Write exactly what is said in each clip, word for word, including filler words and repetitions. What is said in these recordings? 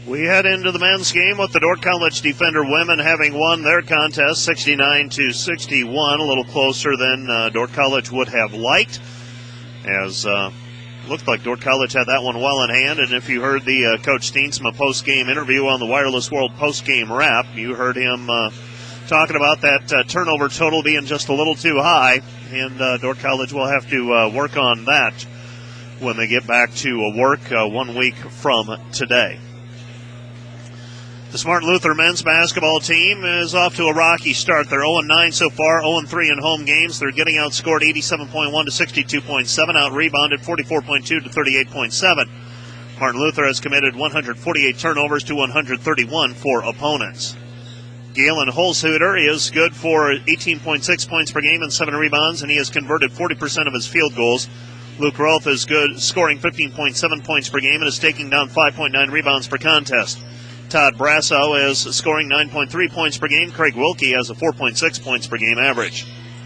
We head into the men's game with the Dordt College Defender women having won their contest sixty-nine to sixty-one, a little closer than uh, Dordt College would have liked, as uh, looked like Dordt College had that one well in hand. And if you heard the uh, Coach Steensma post-game interview on the Wireless World post-game wrap, you heard him uh, talking about that uh, turnover total being just a little too high, and uh, Dordt College will have to uh, work on that when they get back to uh, work uh, one week from today. The Martin Luther men's basketball team is off to a rocky start. They're oh and nine so far, oh and three in home games. They're getting outscored eighty-seven point one to sixty-two point seven, out-rebounded forty-four point two to thirty-eight point seven. Martin Luther has committed one hundred forty-eight turnovers to one hundred thirty-one for opponents. Galen Holzhuter is good for eighteen point six points per game and seven rebounds, and he has converted forty percent of his field goals. Luke Roth is good, scoring fifteen point seven points per game and is taking down five point nine rebounds per contest. Todd Brasso is scoring nine point three points per game. Craig Wilkie has a four point six points per game average.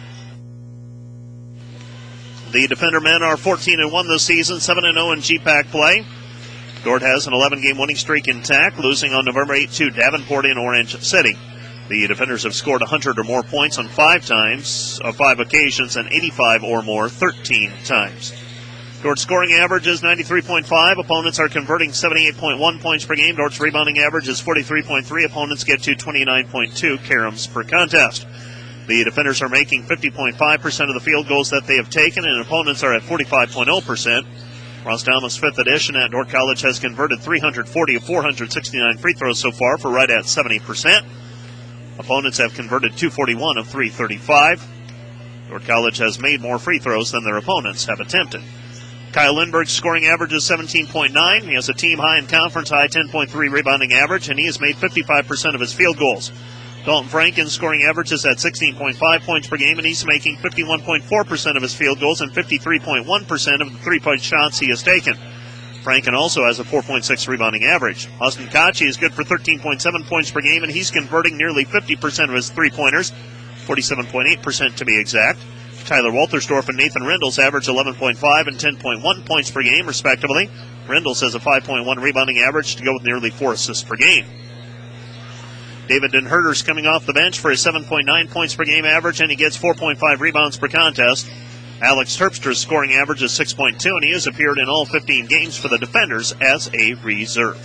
The Defender men are fourteen and one this season, seven and oh in G PAC play. Dordt has an eleven-game winning streak intact, losing on November eighth to Davenport in Orange City. The Defenders have scored one hundred or more points on five times, uh, five occasions, and eighty-five or more thirteen times. Dordt's scoring average is ninety-three point five. Opponents are converting seventy-eight point one points per game. Dordt's rebounding average is forty-three point three. Opponents get to twenty-nine point two caroms per contest. The Defenders are making fifty point five percent of the field goals that they have taken, and opponents are at forty-five point oh percent. Ross Alma's fifth edition at Dordt College has converted three hundred forty of four hundred sixty-nine free throws so far for right at seventy percent. Opponents have converted two forty-one of three thirty-five. Dordt College has made more free throws than their opponents have attempted. Kyle Lindbergh's scoring average is seventeen point nine. He has a team high and conference high ten point three rebounding average, and he has made fifty-five percent of his field goals. Dalton Franken's scoring average is at sixteen point five points per game, and he's making fifty-one point four percent of his field goals and fifty-three point one percent of the three-point shots he has taken. Franken also has a four point six rebounding average. Austin Kachi is good for thirteen point seven points per game, and he's converting nearly fifty percent of his three-pointers, forty-seven point eight percent to be exact. Tyler Waltersdorf and Nathan Rendles average eleven point five and ten point one points per game, respectively. Rendles has a five point one rebounding average to go with nearly four assists per game. David DenHerter's coming off the bench for a seven point nine points per game average, and he gets four point five rebounds per contest. Alex Terpster's scoring average is six point two, and he has appeared in all fifteen games for the Defenders as a reserve.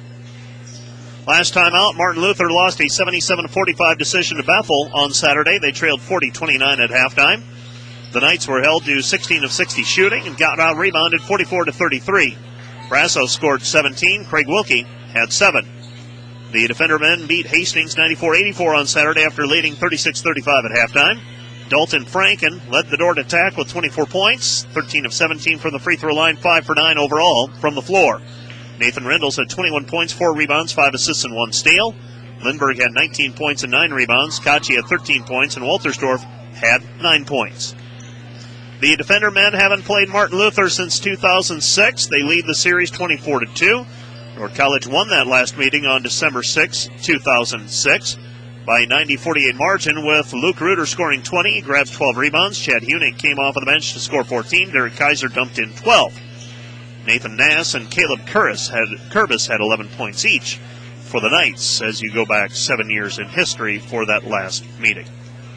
Last time out, Martin Luther lost a seventy-seven forty-five decision to Bethel on Saturday. They trailed forty twenty-nine at halftime. The Knights were held to sixteen of sixty shooting and got out-rebounded forty-four to thirty-three. Brasso scored seventeen. Craig Wilkie had seven. The Defender men beat Hastings ninety-four eighty-four on Saturday after leading thirty-six thirty-five at halftime. Dalton Franken led the Dordt attack with twenty-four points, thirteen of seventeen from the free throw line, five for nine overall from the floor. Nathan Rendles had twenty-one points, four rebounds, five assists, and one steal. Lindbergh had nineteen points and nine rebounds. Kachi had thirteen points, and Waltersdorf had nine points. The Defender men haven't played Martin Luther since two thousand six. They lead the series twenty-four to two. Dordt College won that last meeting on December sixth, two thousand six by a ninety forty-eight margin, with Luke Reuter scoring twenty. He grabs twelve rebounds. Chad Hunick came off of the bench to score fourteen. Derek Kaiser dumped in twelve. Nathan Nass and Caleb Kurbis had, Kurbis had eleven points each for the Knights as you go back seven years in history for that last meeting.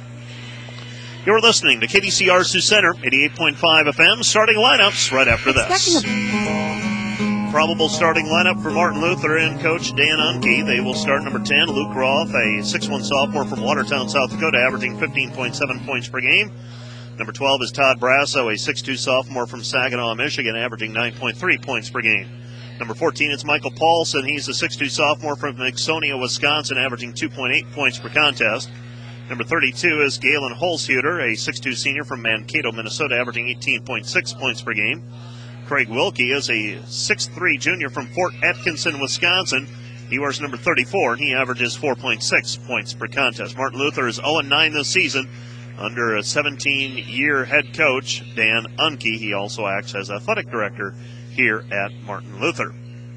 You're listening to K D C R Sioux Center, eighty-eight point five F M. Starting lineups right after this. Probable starting lineup for Martin Luther and Coach Dan Unke. They will start number ten, Luke Roth, a six one sophomore from Watertown, South Dakota, averaging fifteen point seven points per game. Number twelve is Todd Brasso, a six two sophomore from Saginaw, Michigan, averaging nine point three points per game. Number fourteen is Michael Paulson. He's a six two sophomore from Nixonia, Wisconsin, averaging two point eight points per contest. Number thirty-two is Galen Holzhuter, a six two senior from Mankato, Minnesota, averaging eighteen point six points per game. Craig Wilkie is a six three junior from Fort Atkinson, Wisconsin. He wears number thirty-four, and he averages four point six points per contest. Martin Luther is oh and nine this season under a seventeen-year head coach, Dan Unke. He also acts as athletic director here at Martin Luther.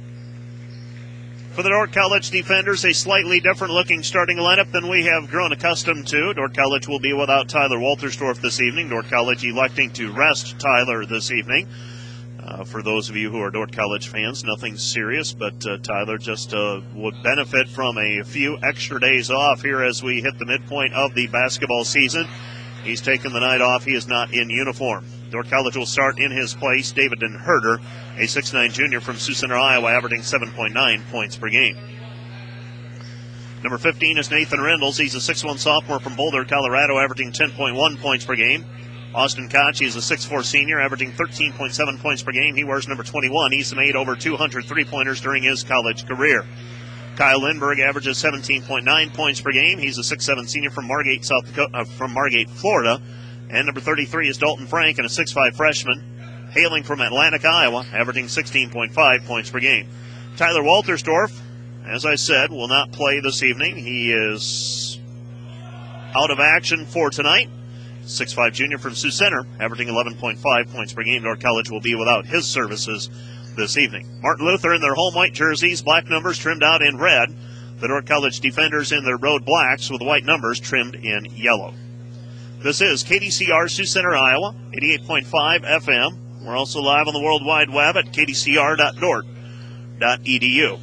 For the Dordt College Defenders, a slightly different-looking starting lineup than we have grown accustomed to. Dordt College will be without Tyler Waltersdorf this evening. Dordt College electing to rest Tyler this evening. Uh, for those of you who are Dordt College fans, nothing serious, but uh, Tyler just uh, would benefit from a few extra days off here as we hit the midpoint of the basketball season. He's taken the night off. He is not in uniform. Dordt College will start in his place. David Herder, a six foot nine junior from Sioux Center, Iowa, averaging seven point nine points per game. Number fifteen is Nathan Reynolds. He's a six foot one sophomore from Boulder, Colorado, averaging ten point one points per game. Austin Koch is a six foot four senior, averaging thirteen point seven points per game. He wears number twenty-one. He's made over two hundred three-pointers during his college career. Kyle Lindberg averages seventeen point nine points per game. He's a six foot seven senior from Margate, South Dakota, uh, from Margate, Florida. And number thirty-three is Dalton Frank, and a six foot five freshman, hailing from Atlantic, Iowa, averaging sixteen point five points per game. Tyler Waltersdorf, as I said, will not play this evening. He is out of action for tonight. six foot five junior from Sioux Center, averaging eleven point five points per game. Dordt College will be without his services this evening. Martin Luther in their home white jerseys, black numbers trimmed out in red. The Dordt College defenders in their road blacks with white numbers trimmed in yellow. This is K D C R Sioux Center, Iowa, eighty-eight point five F M. We're also live on the World Wide Web at k d c r dot dort dot e d u.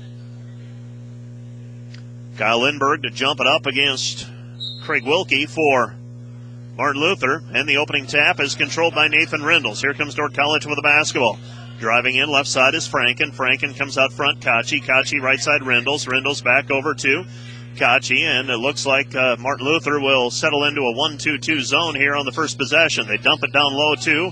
Kyle Lindberg to jump it up against Craig Wilkie for Martin Luther, and the opening tap is controlled by Nathan Reynolds. Here comes Dordt College with the basketball. Driving in, left side is Franken. Franken comes out front, Kachi. Kachi right side, Reynolds. Reynolds back over to Kachi, and it looks like uh, Martin Luther will settle into a one two two zone here on the first possession. They dump it down low to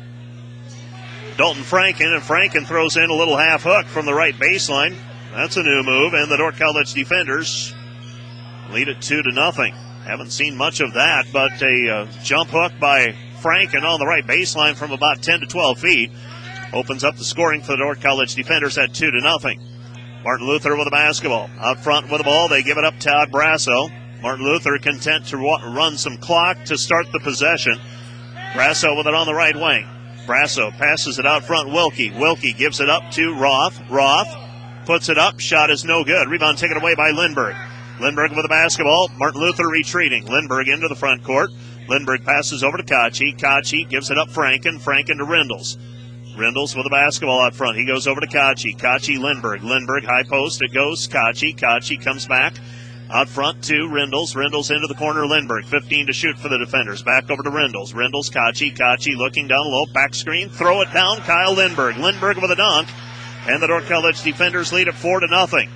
Dalton Franken, and Franken throws in a little half hook from the right baseline. That's a new move, and the Dordt College defenders lead it two to nothing. Haven't seen much of that, but a uh, jump hook by Franken on the right baseline from about ten to twelve feet opens up the scoring for the Dordt College defenders at two to nothing. Martin Luther with the basketball. Out front with the ball, they give it up to Todd Brasso. Martin Luther content to run some clock to start the possession. Brasso with it on the right wing. Brasso passes it out front, Wilkie. Wilkie gives it up to Roth. Roth puts it up, shot is no good. Rebound taken away by Lindberg. Lindberg with the basketball. Martin Luther retreating. Lindberg into the front court. Lindberg passes over to Kachi. Kachi gives it up Franken. Franken to Reynolds. Reynolds with the basketball out front. He goes over to Kachi. Kachi, Lindberg. Lindberg, high post. It goes Kachi. Kachi comes back out front to Reynolds. Reynolds into the corner. Lindberg, fifteen to shoot for the defenders. Back over to Reynolds. Reynolds, Kachi. Kachi looking down low. Back screen. Throw it down. Kyle Lindberg. Lindberg with a dunk. And the Dordt College defenders lead it four to nothing.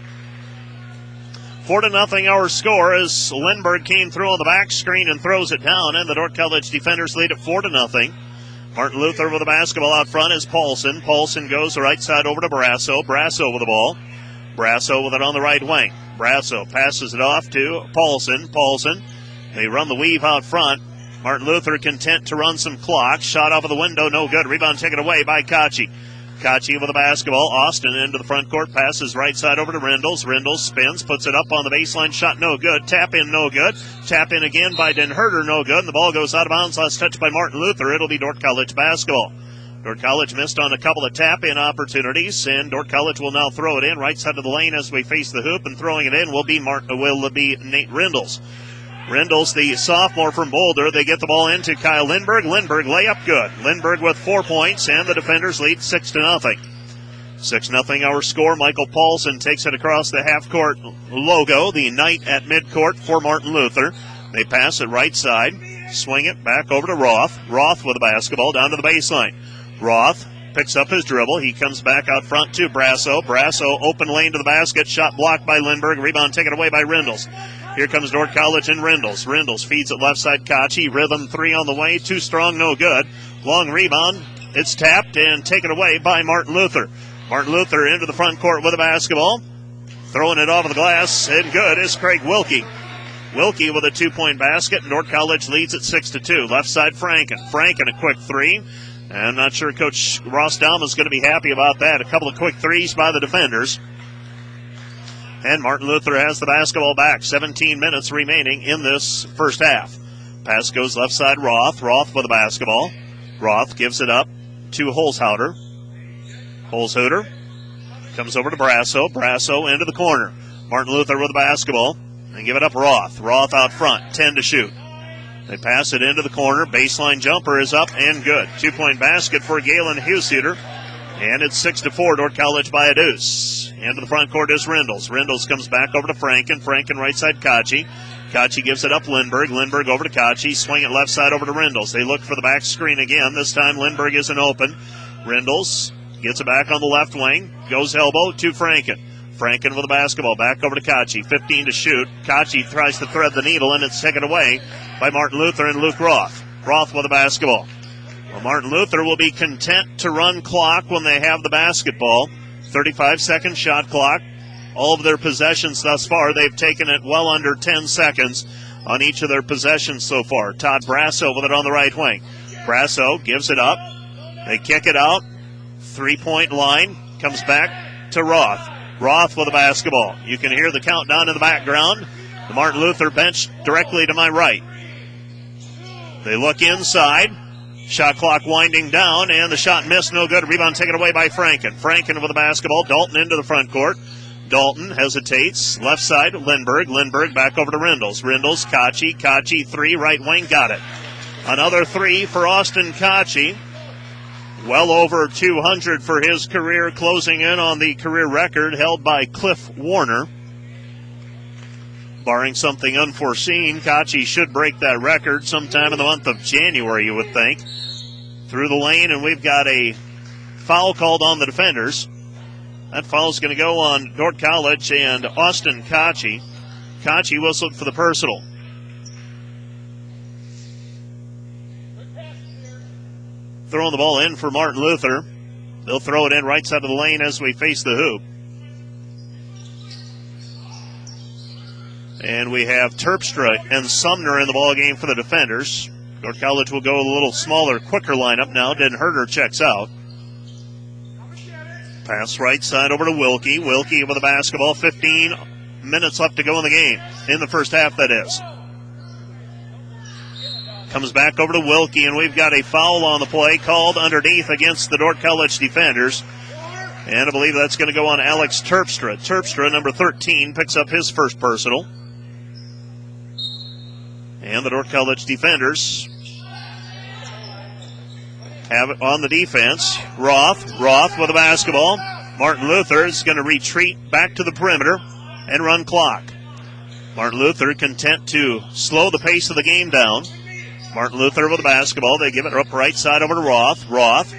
Four to nothing our score as Lindberg came through on the back screen and throws it down, and the Dordt College defenders lead it four to nothing. Martin Luther with the basketball out front is Paulson. Paulson goes the right side over to Brasso. Brasso with the ball. Brasso with it on the right wing. Brasso passes it off to Paulson. Paulson. They run the weave out front. Martin Luther content to run some clock. Shot off of the window, no good. Rebound taken away by Kachi. Kachi with the basketball. Austin into the front court. Passes right side over to Reynolds. Reynolds spins. Puts it up on the baseline. Shot no good. Tap in no good. Tap in again by Den Herder, no good. And the ball goes out of bounds. Last touch by Martin Luther. It'll be Dordt College basketball. Dordt College missed on a couple of tap-in opportunities, and Dordt College will now throw it in right side of the lane as we face the hoop, and throwing it in will be Mark, will be Nate Reynolds. Reynolds, the sophomore from Boulder, they get the ball into Kyle Lindberg. Lindberg layup good. Lindberg with four points, and the defenders lead six to nothing. Six nothing our score. Michael Paulson takes it across the half-court logo, the Knight at midcourt for Martin Luther. They pass it right side, swing it back over to Roth. Roth with the basketball down to the baseline. Roth picks up his dribble. He comes back out front to Brasso. Brasso open lane to the basket. Shot blocked by Lindberg. Rebound taken away by Reynolds. Here comes Dordt College and Reynolds. Reynolds feeds it left side Kachi. Rhythm three on the way. Too strong, no good. Long rebound. It's tapped and taken away by Martin Luther. Martin Luther into the front court with the basketball. Throwing it off of the glass. And good is Craig Wilkie. Wilkie with a two-point basket. Dordt College leads at six to two. Left side Franken. Franken a quick three. I'm not sure Coach Ross Dalma is going to be happy about that. A couple of quick threes by the defenders. And Martin Luther has the basketball back. seventeen minutes remaining in this first half. Pass goes left side Roth. Roth with the basketball. Roth gives it up to Holzhauer. Holzhauer comes over to Brasso. Brasso into the corner. Martin Luther with the basketball. And give it up Roth. Roth out front. ten to shoot. They pass it into the corner. Baseline jumper is up and good. Two-point basket for Galen Husheuter. And it's six to four, Dordt College by a deuce. Into the front court is Rindles. Rindles comes back over to Franken. Franken right side Kachi. Kachi gives it up Lindberg. Lindberg over to Kachi. Swing it left side over to Rindles. They look for the back screen again. This time Lindberg isn't open. Rindles gets it back on the left wing. Goes elbow to Franken. Franken with the basketball. Back over to Kachi. fifteen to shoot. Kachi tries to thread the needle, and it's taken away by Martin Luther and Luke Roth. Roth with the basketball. Well, Martin Luther will be content to run clock when they have the basketball. thirty-five second shot clock. All of their possessions thus far, they've taken it well under ten seconds on each of their possessions so far. Todd Brasso with it on the right wing. Brasso gives it up. They kick it out. Three-point line. Comes back to Roth. Roth with the basketball. You can hear the countdown in the background. The Martin Luther bench directly to my right. They look inside. Shot clock winding down, and the shot missed, no good. Rebound taken away by Franken. Franken with the basketball. Dalton into the front court. Dalton hesitates. Left side, Lindberg. Lindberg back over to Rindles. Rindles, Kachi. Kachi, three, right wing, got it. Another three for Austin Kachi. Well over two hundred for his career, closing in on the career record held by Cliff Warner. Barring something unforeseen, Kachi should break that record sometime in the month of January, you would think. Through the lane, and we've got a foul called on the defenders. That foul is going to go on Dordt College and Austin Kachi. Kachi whistled for the personal. Throwing the ball in for Martin Luther. They'll throw it in right side of the lane as we face the hoop. And we have Terpstra and Sumner in the ball game for the defenders. Dordt College will go a little smaller, quicker lineup now. Den Herder checks out. Pass right side over to Wilkie. Wilkie with the basketball. fifteen minutes left to go in the game. In the first half, that is. Comes back over to Wilkie, and we've got a foul on the play called underneath against the Dordt College defenders. And I believe that's going to go on Alex Terpstra. Terpstra, number thirteen, picks up his first personal. And the Dordt College defenders have it on the defense. Roth, Roth with the basketball. Martin Luther is going to retreat back to the perimeter and run clock. Martin Luther content to slow the pace of the game down. Martin Luther with the basketball. They give it up right side over to Roth. Roth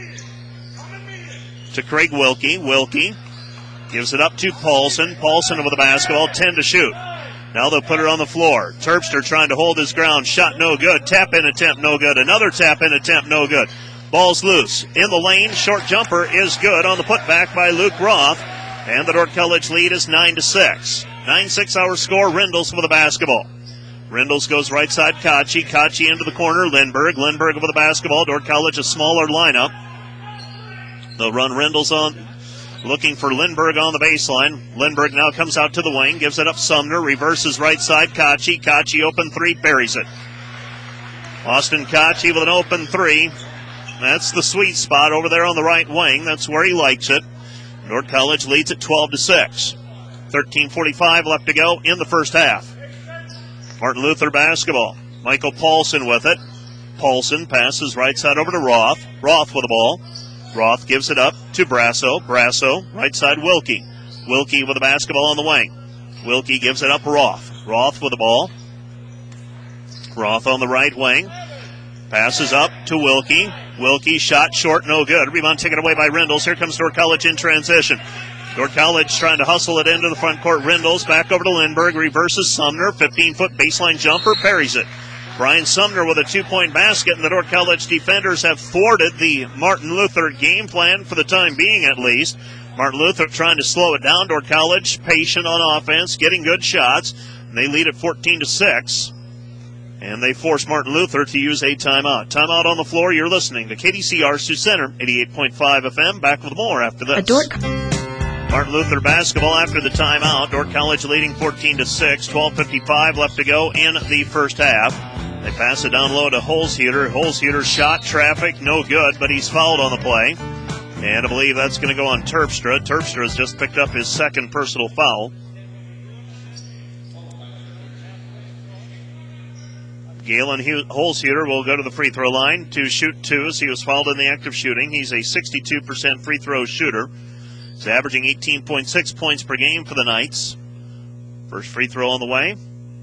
to Craig Wilkie. Wilkie gives it up to Paulson. Paulson with the basketball. ten to shoot. Now they'll put it on the floor. Terpstra trying to hold his ground. Shot no good. Tap-in attempt no good. Another tap-in attempt no good. Ball's loose. In the lane. Short jumper is good on the putback by Luke Roth. And the Dordt College lead is nine to six. nine six our score. Rindles with the basketball. Rindles goes right side. Kachi. Kachi into the corner. Lindberg. Lindberg with the basketball. Dordt College a smaller lineup. They'll run Rindles on. Looking for Lindberg on the baseline. Lindberg now comes out to the wing. Gives it up Sumner. Reverses right side. Kachi. Kachi open three. Buries it. Austin Kachi with an open three. That's the sweet spot over there on the right wing. That's where he likes it. Dordt College leads at twelve to six. thirteen forty-five left to go in the first half. Martin Luther basketball. Michael Paulson with it. Paulson passes right side over to Roth. Roth with the ball. Roth gives it up to Brasso. Brasso, right side Wilkie. Wilkie with the basketball on the wing. Wilkie gives it up Roth. Roth with the ball. Roth on the right wing. Passes up to Wilkie. Wilkie shot short, no good. Rebound taken away by Rindles. Here comes Dordt College in transition. Dordt College trying to hustle it into the front court. Rindles back over to Lindberg. Reverses Sumner. fifteen-foot baseline jumper. Parries it. Brian Sumner with a two-point basket, and the Dordt College defenders have thwarted the Martin Luther game plan for the time being, at least. Martin Luther trying to slow it down. Dordt College patient on offense, getting good shots. And they lead at fourteen to six. And they force Martin Luther to use a timeout. Timeout on the floor. You're listening to K D C R Sioux Center, eighty-eight point five F M. Back with more after this. Martin Luther basketball after the timeout. Dordt College leading fourteen to six. twelve fifty-five left to go in the first half. They pass it down low to Holzhueter. Holzhueter shot traffic, no good, but he's fouled on the play. And I believe that's going to go on Terpstra. Terpstra has just picked up his second personal foul. Galen Holzhuter will go to the free throw line to shoot two as he was fouled in the act of shooting. He's a sixty-two percent free throw shooter. He's averaging eighteen point six points per game for the Knights. First free throw on the way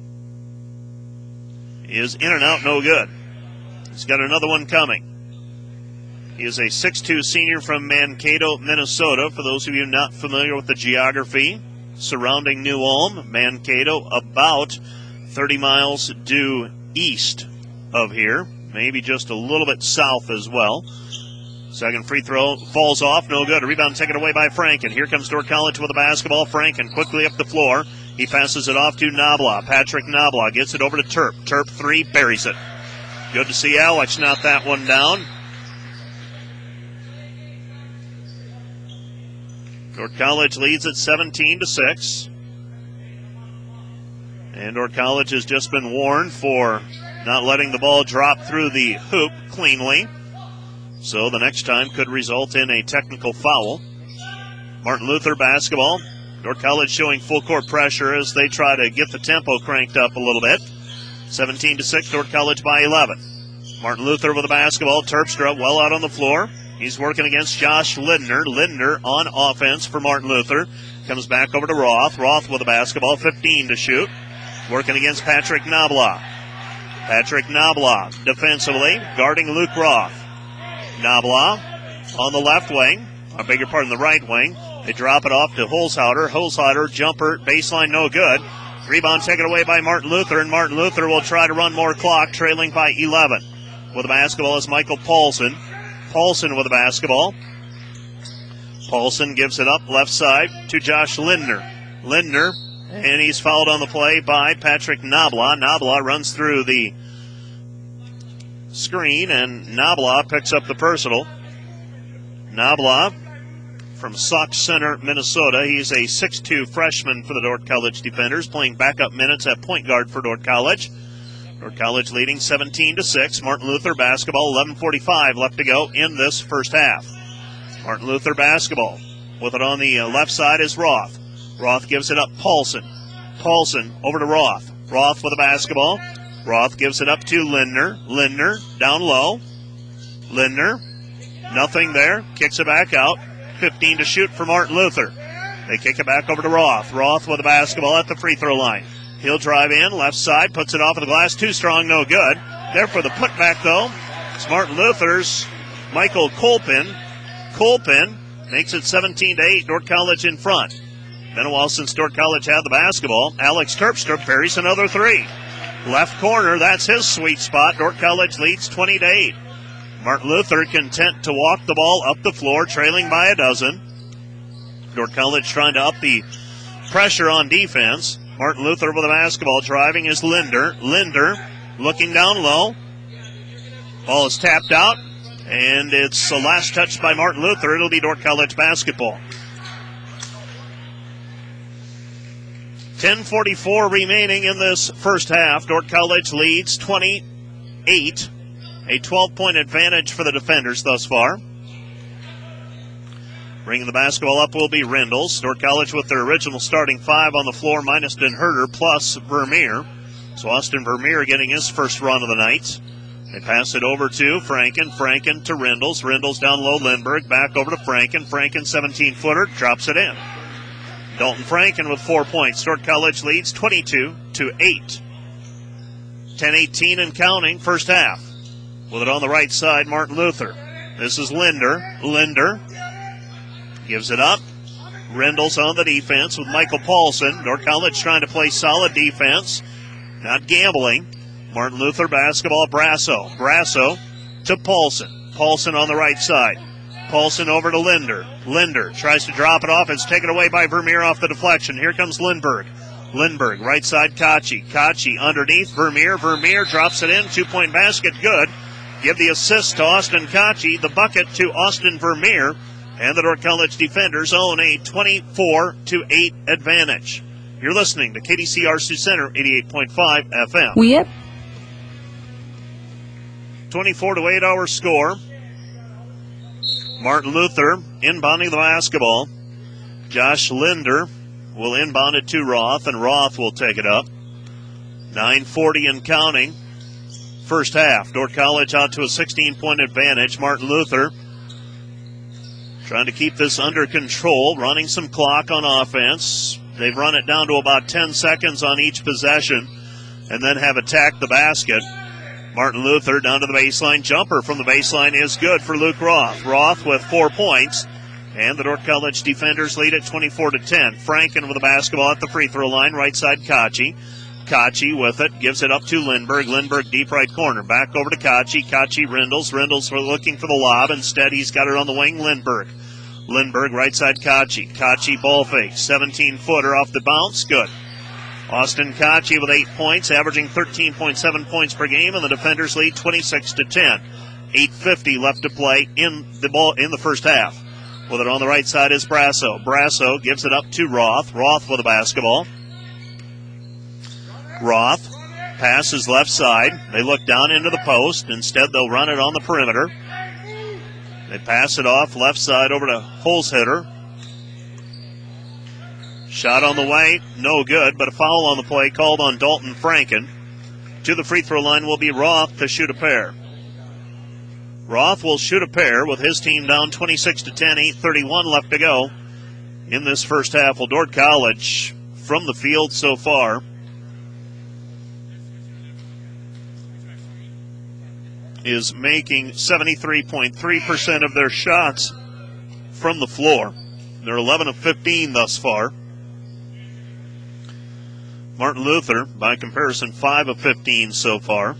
is in and out, no good. He's got another one coming. He is a six two senior from Mankato, Minnesota. For those of you not familiar with the geography surrounding New Ulm, Mankato about thirty miles due east of here, maybe just a little bit south as well. Second free throw falls off, no good. A rebound taken away by Franken. Here comes Dordt College with the basketball. Franken quickly up the floor. He passes it off to Nabla. Patrick Nabla gets it over to Terp. Terp three, buries it. Good to see Alex knock that one down. Dordt College leads at seventeen to six. And Dordt College has just been warned for not letting the ball drop through the hoop cleanly. So the next time could result in a technical foul. Martin Luther basketball. Dordt College showing full court pressure as they try to get the tempo cranked up a little bit. seventeen to six, Dordt College by eleven. Martin Luther with the basketball. Terpstra well out on the floor. He's working against Josh Lindner. Lindner on offense for Martin Luther. Comes back over to Roth. Roth with the basketball. fifteen to shoot. Working against Patrick Nabla. Patrick Nabla defensively guarding Luke Roth. Nabla on the left wing. I beg your pardon, the right wing. They drop it off to Holzhauer. Holzhauer jumper baseline no good. Rebound taken away by Martin Luther, and Martin Luther will try to run more clock, trailing by eleven. With the basketball is Michael Paulson. Paulson with the basketball. Paulson gives it up left side to Josh Lindner. Lindner, and he's fouled on the play by Patrick Nabla. Nabla runs through the screen, and Nabla picks up the personal. Nabla from Sauk Center, Minnesota. He's a six two freshman for the Dordt College defenders, playing backup minutes at point guard for Dordt College. Dordt College leading seventeen to six. Martin Luther basketball, eleven forty-five left to go in this first half. Martin Luther basketball. With it on the left side is Roth. Roth gives it up Paulson. Paulson over to Roth. Roth with the basketball. Roth gives it up to Lindner. Lindner down low. Lindner, nothing there. Kicks it back out. fifteen to shoot for Martin Luther. They kick it back over to Roth. Roth with the basketball at the free throw line. He'll drive in, left side, puts it off of the glass. Too strong, no good. There for the putback, though, it's Martin Luther's Michael Colpin. Colpin makes it seventeen to eight, Dordt College in front. Been a while since Dordt College had the basketball. Alex Terpstra parries another three. Left corner, that's his sweet spot. Dordt College leads twenty to eight. Martin Luther content to walk the ball up the floor, trailing by a dozen. Dordt College trying to up the pressure on defense. Martin Luther with the basketball, driving is Linder. Linder looking down low. Ball is tapped out, and it's the last touch by Martin Luther. It'll be Dordt College basketball. ten forty-four remaining in this first half. Dordt College leads twenty-eight. A twelve-point advantage for the defenders thus far. Bringing the basketball up will be Rendles. Dordt College with their original starting five on the floor, minus Den Herder plus Vermeer. So Austin Vermeer getting his first run of the night. They pass it over to Franken. Franken to Rendles. Rendles down low. Lindbergh back over to Franken. Franken seventeen-footer drops it in. Dalton Franken with four points. Dordt College leads twenty-two to eight. ten eighteen and counting, first half. With it on the right side, Martin Luther. This is Linder. Linder gives it up. Rendles on the defense with Michael Paulson. Dordt College trying to play solid defense, not gambling. Martin Luther basketball, Brasso. Brasso to Paulson. Paulson on the right side. Paulson over to Linder. Linder tries to drop it off. It's taken away by Vermeer off the deflection. Here comes Lindbergh. Lindbergh, right side, Kachi. Kachi underneath, Vermeer. Vermeer drops it in. Two-point basket, good. Give the assist to Austin Kachi. The bucket to Austin Vermeer. And the Dordt College defenders own a twenty-four to eight advantage. You're listening to K D C R Sioux Center, eighty-eight point five F M. Yep. twenty-four to eight our score. Martin Luther inbounding the basketball. Josh Linder will inbound it to Roth, and Roth will take it up. nine forty and counting first half. Dordt College out to a sixteen-point advantage. Martin Luther trying to keep this under control, running some clock on offense. They've run it down to about ten seconds on each possession and then have attacked the basket. Martin Luther down to the baseline. Jumper from the baseline is good for Luke Roth. Roth with four points. And the Dordt College defenders lead at twenty-four to ten. Franken with the basketball at the free throw line. Right side, Kachi. Kachi with it. Gives it up to Lindberg. Lindberg deep right corner. Back over to Kachi. Kachi Rindles. Rindles looking for the lob. Instead, he's got it on the wing. Lindberg. Lindberg right side, Kachi. Kachi ball fake. seventeen-footer off the bounce. Good. Austin Kachi with eight points, averaging thirteen point seven points per game, and the defenders lead twenty-six to ten. eight fifty left to play in the ball in the first half. With it on the right side is Brasso. Brasso gives it up to Roth. Roth with the basketball. Roth passes left side. They look down into the post. Instead, they'll run it on the perimeter. They pass it off left side over to Holzhitter. Shot on the way, no good, but a foul on the play called on Dalton Franken. To the free throw line will be Roth to shoot a pair. Roth will shoot a pair with his team down twenty-six to ten, eight thirty-one left to go in this first half. Well, Dordt College from the field so far is making seventy-three point three percent of their shots from the floor. They're eleven of fifteen thus far. Martin Luther, by comparison, five of fifteen so far.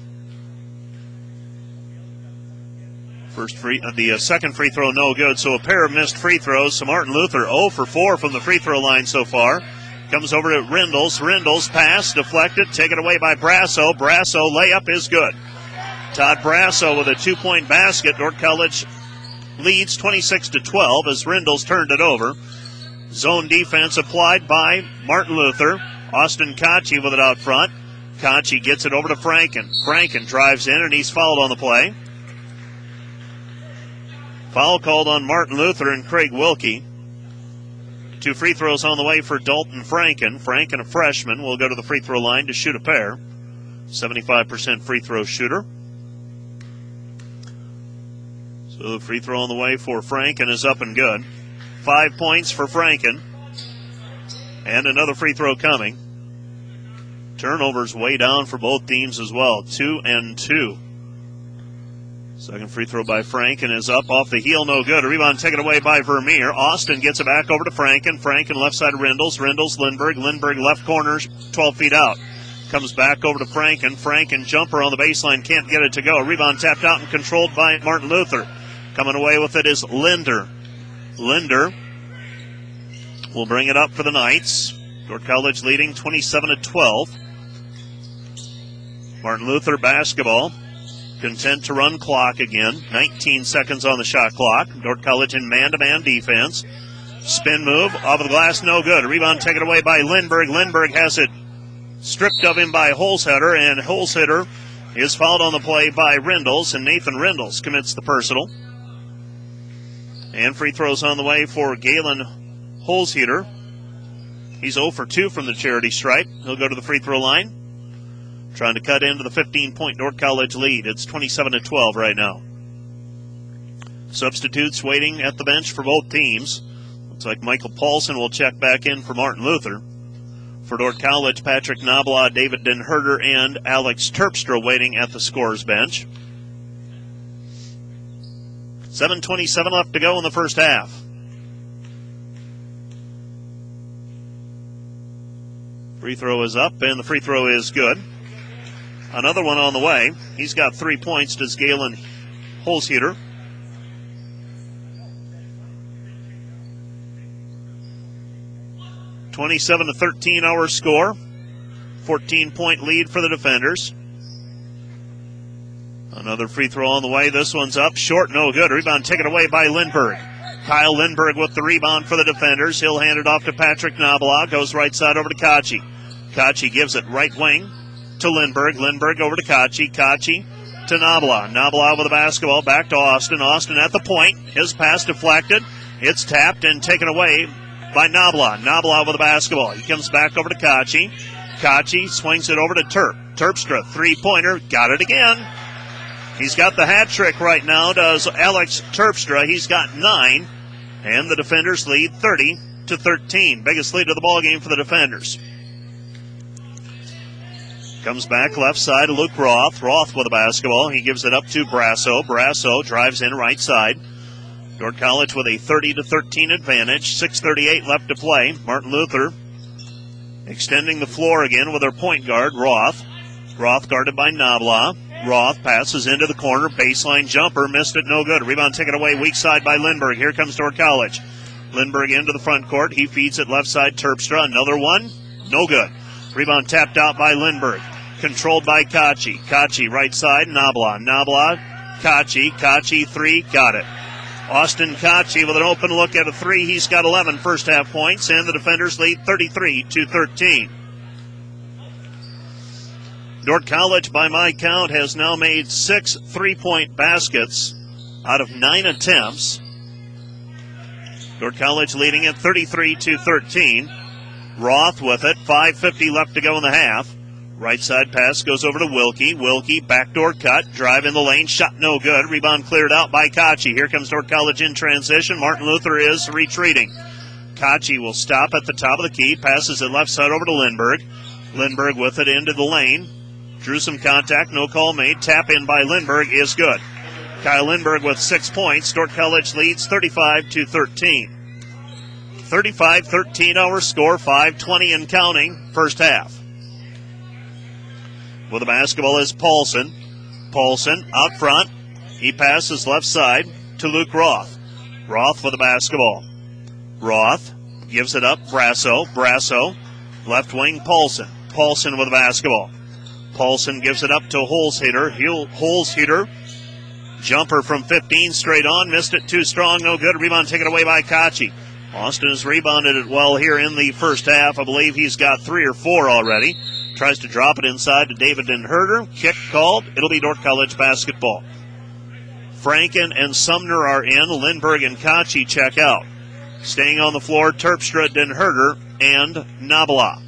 First free, uh, the uh, second free throw no good, so a pair of missed free throws. So Martin Luther zero for four from the free throw line so far. Comes over to Rindles. Rindles pass deflected, taken away by Brasso. Brasso layup is good. Todd Brasso with a two-point basket. Dordt College leads twenty-six to twelve as Rindles turned it over. Zone defense applied by Martin Luther. Austin Kachi with it out front. Kachi gets it over to Franken. Franken drives in and he's fouled on the play. Foul called on Martin Luther and Craig Wilkie. Two free throws on the way for Dalton Franken. Franken, a freshman, will go to the free throw line to shoot a pair. seventy-five percent free throw shooter. So the free throw on the way for Franken is up and good. Five points for Franken. And another free throw coming. Turnovers way down for both teams as well. Two and two. Second free throw by Franken is up off the heel, no good. A rebound taken away by Vermeer. Austin gets it back over to Franken. Franken left side Rindles. Rindles, Lindberg. Lindberg left corner, twelve feet out. Comes back over to Franken. Franken jumper on the baseline, can't get it to go. Rebound tapped out and controlled by Martin Luther. Coming away with it is Linder. Linder will bring it up for the Knights. Dordt College leading twenty-seven to twelve. Martin Luther basketball. Content to run clock again. nineteen seconds on the shot clock. Dordt College in man-to-man defense. Spin move off of the glass, no good. A rebound taken away by Lindberg. Lindberg has it stripped of him by Holzhitter, and Holzhitter is fouled on the play by Rindles, and Nathan Rindles commits the personal. And free throws on the way for Galen Holzhitter. He's zero for two from the charity stripe. He'll go to the free throw line. Trying to cut into the fifteen-point Dordt College lead. It's twenty-seven to twelve right now. Substitutes waiting at the bench for both teams. Looks like Michael Paulson will check back in for Martin Luther. For Dordt College, Patrick Nabla, David Den Herder, and Alex Terpstra waiting at the scorer's bench. seven twenty-seven left to go in the first half. Free throw is up, and the free throw is good. Another one on the way. He's got three points, does Galen Holzhitter. twenty-seven to thirteen our score. fourteen-point lead for the defenders. Another free throw on the way. This one's up. Short, no good. Rebound taken away by Lindberg. Kyle Lindberg with the rebound for the defenders. He'll hand it off to Patrick Nabla. Goes right side over to Kachi. Kachi gives it right wing to Lindberg. Lindberg over to Kachi. Kachi to Nabla. Nabla with the basketball. Back to Austin. Austin at the point. His pass deflected. It's tapped and taken away by Nabla. Nabla with the basketball. He comes back over to Kachi. Kachi swings it over to Terp. Terpstra, three-pointer. Got it again. He's got the hat trick right now, does Alex Terpstra. He's got nine, and the defenders lead thirty to thirteen. Biggest lead of the ball game for the defenders. Comes back left side, Luke Roth. Roth with the basketball. He gives it up to Brasso. Brasso drives in right side. Dordt College with a thirty to thirteen advantage. six thirty-eight left to play. Martin Luther extending the floor again with their point guard, Roth. Roth guarded by Nabla. Roth passes into the corner. Baseline jumper. Missed it. No good. Rebound taken away. Weak side by Lindbergh. Here comes Dordt College. Lindbergh into the front court. He feeds it left side. Terpstra. Another one. No good. Rebound tapped out by Lindbergh. Controlled by Kachi. Kachi right side. Nabla. Nabla. Kachi. Kachi three. Got it. Austin Kachi with an open look at a three. He's got eleven first half points, and the defenders lead thirty-three to thirteen. Dordt College, by my count, has now made six three-point baskets out of nine attempts. Dordt College leading at thirty-three to thirteen. Roth with it. five fifty left to go in the half. Right side pass goes over to Wilkie. Wilkie, backdoor cut, drive in the lane, shot no good. Rebound cleared out by Kachi. Here comes Dordt College in transition. Martin Luther is retreating. Kachi will stop at the top of the key, passes it left side over to Lindbergh. Lindbergh with it into the lane. Drew some contact, no call made. Tap in by Lindbergh is good. Kyle Lindbergh with six points. Dordt College leads thirty-five to thirteen. thirty-five thirteen our score, five twenty and counting, first half. With the basketball is Paulson. Paulson out front. He passes left side to Luke Roth. Roth with the basketball. Roth gives it up. Brasso. Brasso. Left wing Paulson. Paulson with the basketball. Paulson gives it up to Holzheater. Holzheater. Jumper from fifteen straight on. Missed it too strong. No good. Rebound taken away by Kachi. Austin has rebounded it well here in the first half. I believe he's got three or four already. Tries to drop it inside to David Denherder. Kick called. It'll be Dordt College basketball. Franken and Sumner are in. Lindbergh and Kachi check out. Staying on the floor, Terpstra, Denherder, and Nabla.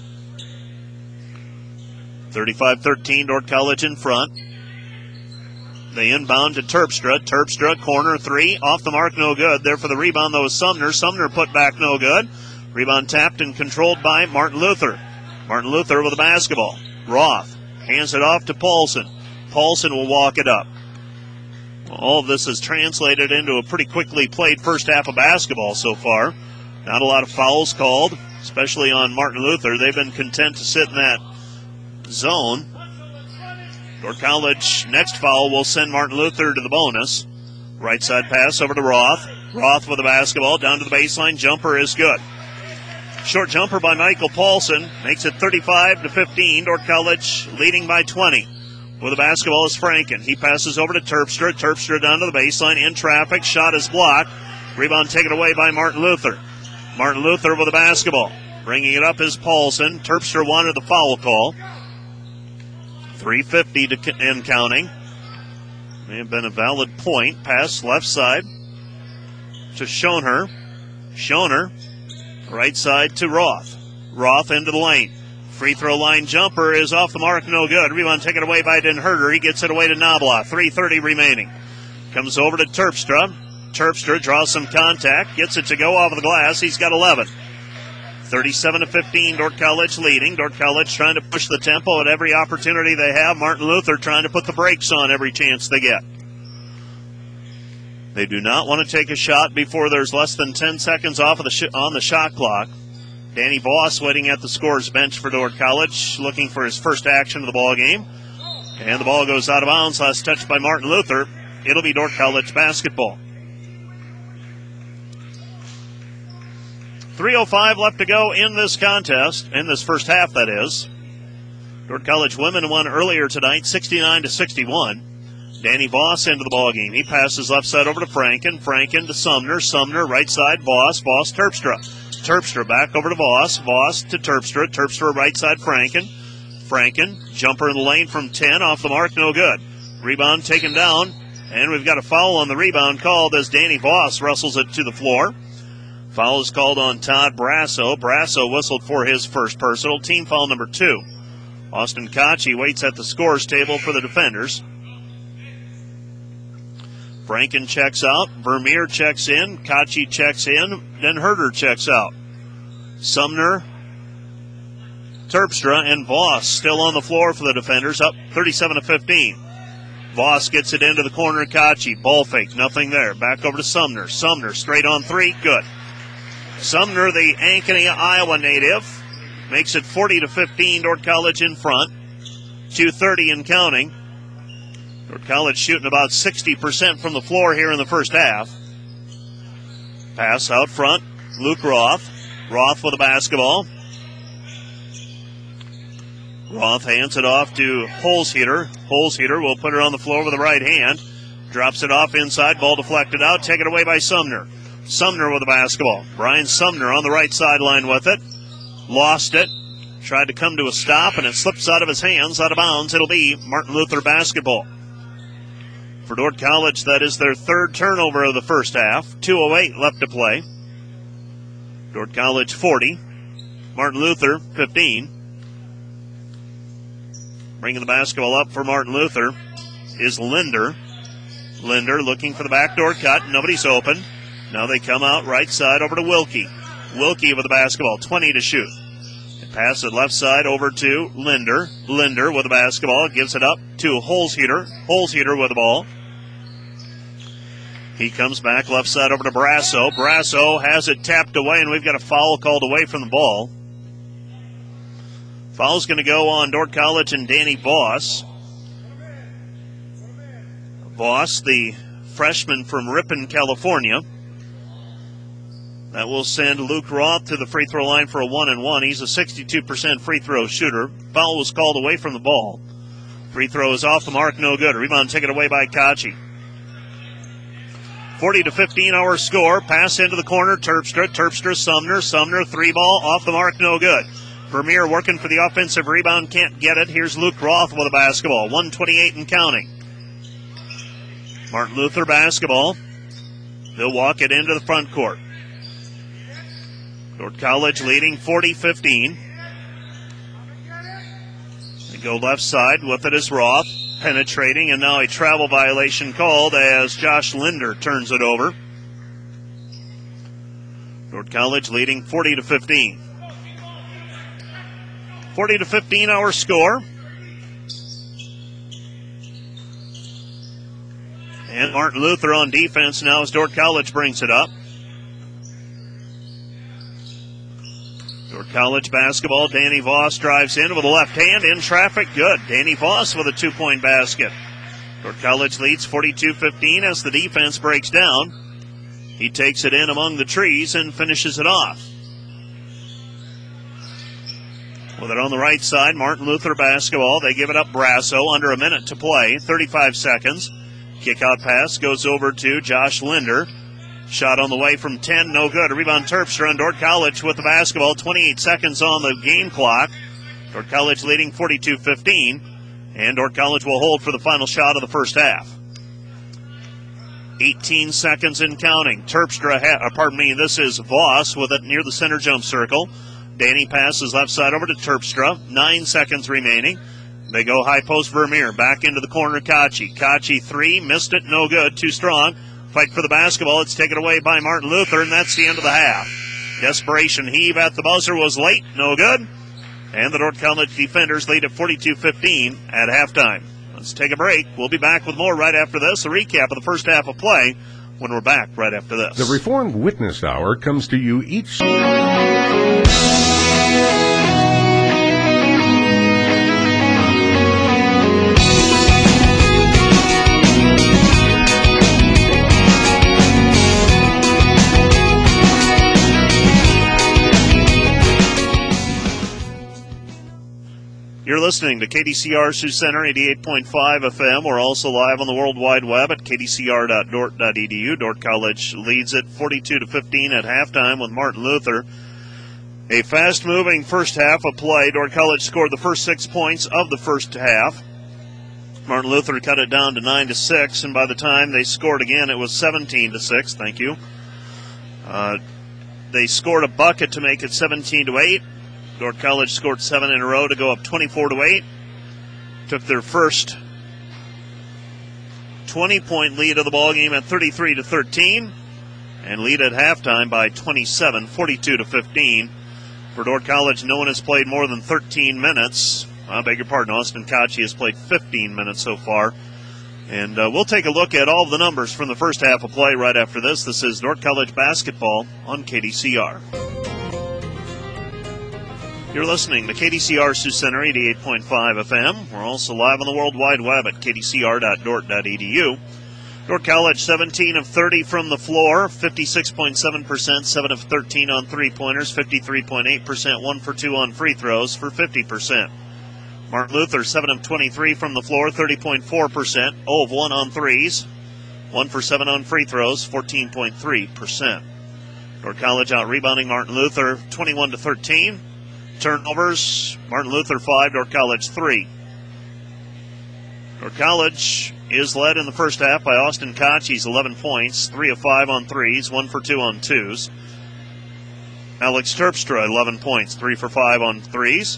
thirty-five thirteen, Dordt College in front. They inbound to Terpstra. Terpstra, corner three. Off the mark, no good. There for the rebound, though, is Sumner. Sumner put back, no good. Rebound tapped and controlled by Martin Luther. Martin Luther with the basketball. Roth hands it off to Paulson. Paulson will walk it up. All of this is translated into a pretty quickly played first half of basketball so far. Not a lot of fouls called, especially on Martin Luther. They've been content to sit in that zone. Dordt College next foul will send Martin Luther to the bonus. Right side pass over to Roth. Roth with the basketball down to the baseline. Jumper is good. Short jumper by Michael Paulson makes it thirty-five to fifteen. Dordt College leading by twenty. With the basketball is Franken. He passes over to Terpstra. Terpstra down to the baseline in traffic. Shot is blocked. Rebound taken away by Martin Luther. Martin Luther with the basketball. Bringing it up is Paulson. Terpstra wanted the foul call. three fifty to and counting. May have been a valid point. Pass left side to Schoner. Schoner. Right side to Roth. Roth into the lane. Free throw line jumper is off the mark, no good. Rebound taken away by Denherder. He gets it away to Nabla. three thirty remaining. Comes over to Terpstra. Terpstra draws some contact. Gets it to go off of the glass. He's got eleven. thirty-seven to fifteen, Dordt College leading. Dordt College trying to push the tempo at every opportunity they have. Martin Luther trying to put the brakes on every chance they get. They do not want to take a shot before there's less than ten seconds off of the sh- on the shot clock. Danny Voss waiting at the scorer's bench for Dordt College, looking for his first action of the ball game. And the ball goes out of bounds. Last touch by Martin Luther. It'll be Dordt College basketball. three oh five left to go in this contest, in this first half, that is. Dordt College women won earlier tonight, sixty-nine to sixty-one. Danny Voss into the ball game. He passes left side over to Franken. Franken to Sumner. Sumner right side. Voss. Voss Terpstra. Terpstra back over to Voss. Voss to Terpstra. Terpstra right side Franken. Franken. Jumper in the lane from ten. Off the mark. No good. Rebound taken down. And we've got a foul on the rebound called as Danny Voss wrestles it to the floor. Foul is called on Todd Brasso. Brasso whistled for his first personal. Team foul number two. Austin Kachi waits at the scorer's table for the defenders. Franken checks out. Vermeer checks in. Kachi checks in. Then Herder checks out. Sumner, Terpstra, and Voss still on the floor for the defenders, up thirty-seven to fifteen. Voss gets it into the corner. Kachi, ball fake, nothing there. Back over to Sumner. Sumner straight on three, good. Sumner, the Ankeny, Iowa native, makes it forty to fifteen. Dordt College in front. two thirty and counting. Dordt College shooting about sixty percent from the floor here in the first half. Pass out front. Luke Roth. Roth with the basketball. Roth hands it off to Holzheater. Holzheater will put it on the floor with the right hand. Drops it off inside. Ball deflected out. Taken away by Sumner. Sumner with the basketball. Brian Sumner on the right sideline with it. Lost it. Tried to come to a stop, and it slips out of his hands, out of bounds. It'll be Martin Luther basketball. For Dordt College, that is their third turnover of the first half. two oh eight left to play. Dordt College forty. Martin Luther fifteen. Bringing the basketball up for Martin Luther is Linder. Linder looking for the backdoor cut. Nobody's open. Now they come out right side over to Wilkie. Wilkie with the basketball, twenty to shoot. Pass it left side over to Linder. Linder with the basketball, gives it up to Holzheater. Holzheater with the ball. He comes back left side over to Brasso. Brasso has it tapped away, and we've got a foul called away from the ball. Foul's going to go on Dordt College and Danny Voss. Voss, the freshman from Ripon, California. That will send Luke Roth to the free throw line for a one and one. He's a sixty-two percent free throw shooter. Foul was called away from the ball. Free throw is off the mark, no good. Rebound taken away by Kachi. forty to fifteen our score. Pass into the corner. Terpstra. Terpstra, Sumner. Sumner, three ball. Off the mark, no good. Vermeer working for the offensive rebound. Can't get it. Here's Luke Roth with a basketball. one twenty-eight and counting. Martin Luther basketball. They'll walk it into the front court. Dordt College leading forty fifteen. They go left side with it as Roth. Penetrating, and now a travel violation called as Josh Linder turns it over. Dordt College leading forty to fifteen. forty to fifteen our score. And Martin Luther on defense now as Dordt College brings it up. Dordt College basketball. Danny Voss drives in with a left hand in traffic. Good. Danny Voss with a two-point basket. Dordt College leads forty-two fifteen as the defense breaks down. He takes it in among the trees and finishes it off. With it on the right side, Martin Luther basketball. They give it up Brasso. Under a minute to play. thirty-five seconds. Kick-out pass goes over to Josh Linder. Shot on the way from ten, no good. A rebound Terpstra on Dordt College with the basketball. twenty-eight seconds on the game clock. Dordt College leading forty-two fifteen. And Dordt College will hold for the final shot of the first half. eighteen seconds and counting. Terpstra, ha- uh, pardon me, this is Voss with it near the center jump circle. Danny passes left side over to Terpstra. Nine seconds remaining. They go high post Vermeer. Back into the corner, Kachi. Kachi three, missed it, no good, too strong. Fight for the basketball. It's taken away by Martin Luther, and that's the end of the half. Desperation heave at the buzzer was late. No good. And the Dordt College defenders lead at forty-two fifteen at halftime. Let's take a break. We'll be back with more right after this. A recap of the first half of play when we're back right after this. The Reformed Witness Hour comes to you each... You're listening to K D C R Sioux Center, eighty-eight point five F M. We're also live on the World Wide Web at k d c r dot dort dot e d u. Dordt College leads it forty-two to fifteen at halftime with Martin Luther. A fast-moving first half of play. Dordt College scored the first six points of the first half. Martin Luther cut it down to nine to six, and by the time they scored again, it was seventeen to six. Thank you. Uh, they scored a bucket to make it seventeen to eight. Dordt College scored seven in a row to go up twenty-four to eight. Took their first twenty-point lead of the ballgame at thirty-three to thirteen, and lead at halftime by twenty-seven, forty-two to fifteen. For Dordt College, no one has played more than thirteen minutes. I beg your pardon, Austin Kochi has played fifteen minutes so far. And uh, we'll take a look at all of the numbers from the first half of play right after this. This is Dordt College basketball on K D C R. You're listening to K D C R Sioux Center, eighty-eight point five F M. We're also live on the World Wide Web at k d c r dot dort dot e d u. Dordt College, seventeen of thirty from the floor, fifty-six point seven percent, seven of thirteen on three-pointers, fifty-three point eight percent, one for two on free throws for fifty percent. Martin Luther, seven of twenty-three from the floor, thirty point four percent, zero of one on threes, one for seven on free throws, fourteen point three percent. Dordt College out-rebounding Martin Luther, twenty-one to thirteen. Turnovers, Martin Luther five, Dordt College three. Dordt College is led in the first half by Austin Koch. He's eleven points, three of five on threes, one for two on twos. Alex Terpstra, eleven points, three for five on threes,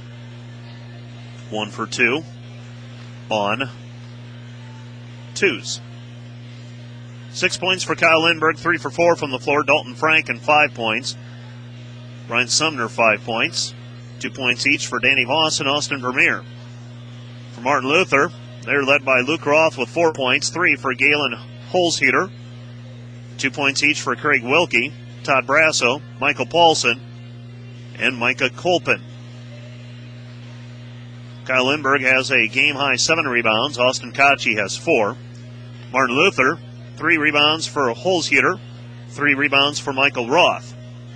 one for two on twos. Six points for Kyle Lindberg, three for four from the floor. Dalton Frank and five points. Brian Sumner, five points. Two points each for Danny Voss and Austin Vermeer. For Martin Luther, they're led by Luke Roth with four points, three for Galen Holzheater. Two points each for Craig Wilkie, Todd Brasso, Michael Paulson, and Micah Kolpin. Kyle Lindberg has a game-high seven rebounds. Austin Kochi has four. Martin Luther, three rebounds for Holzheater, three rebounds for Michael Roth.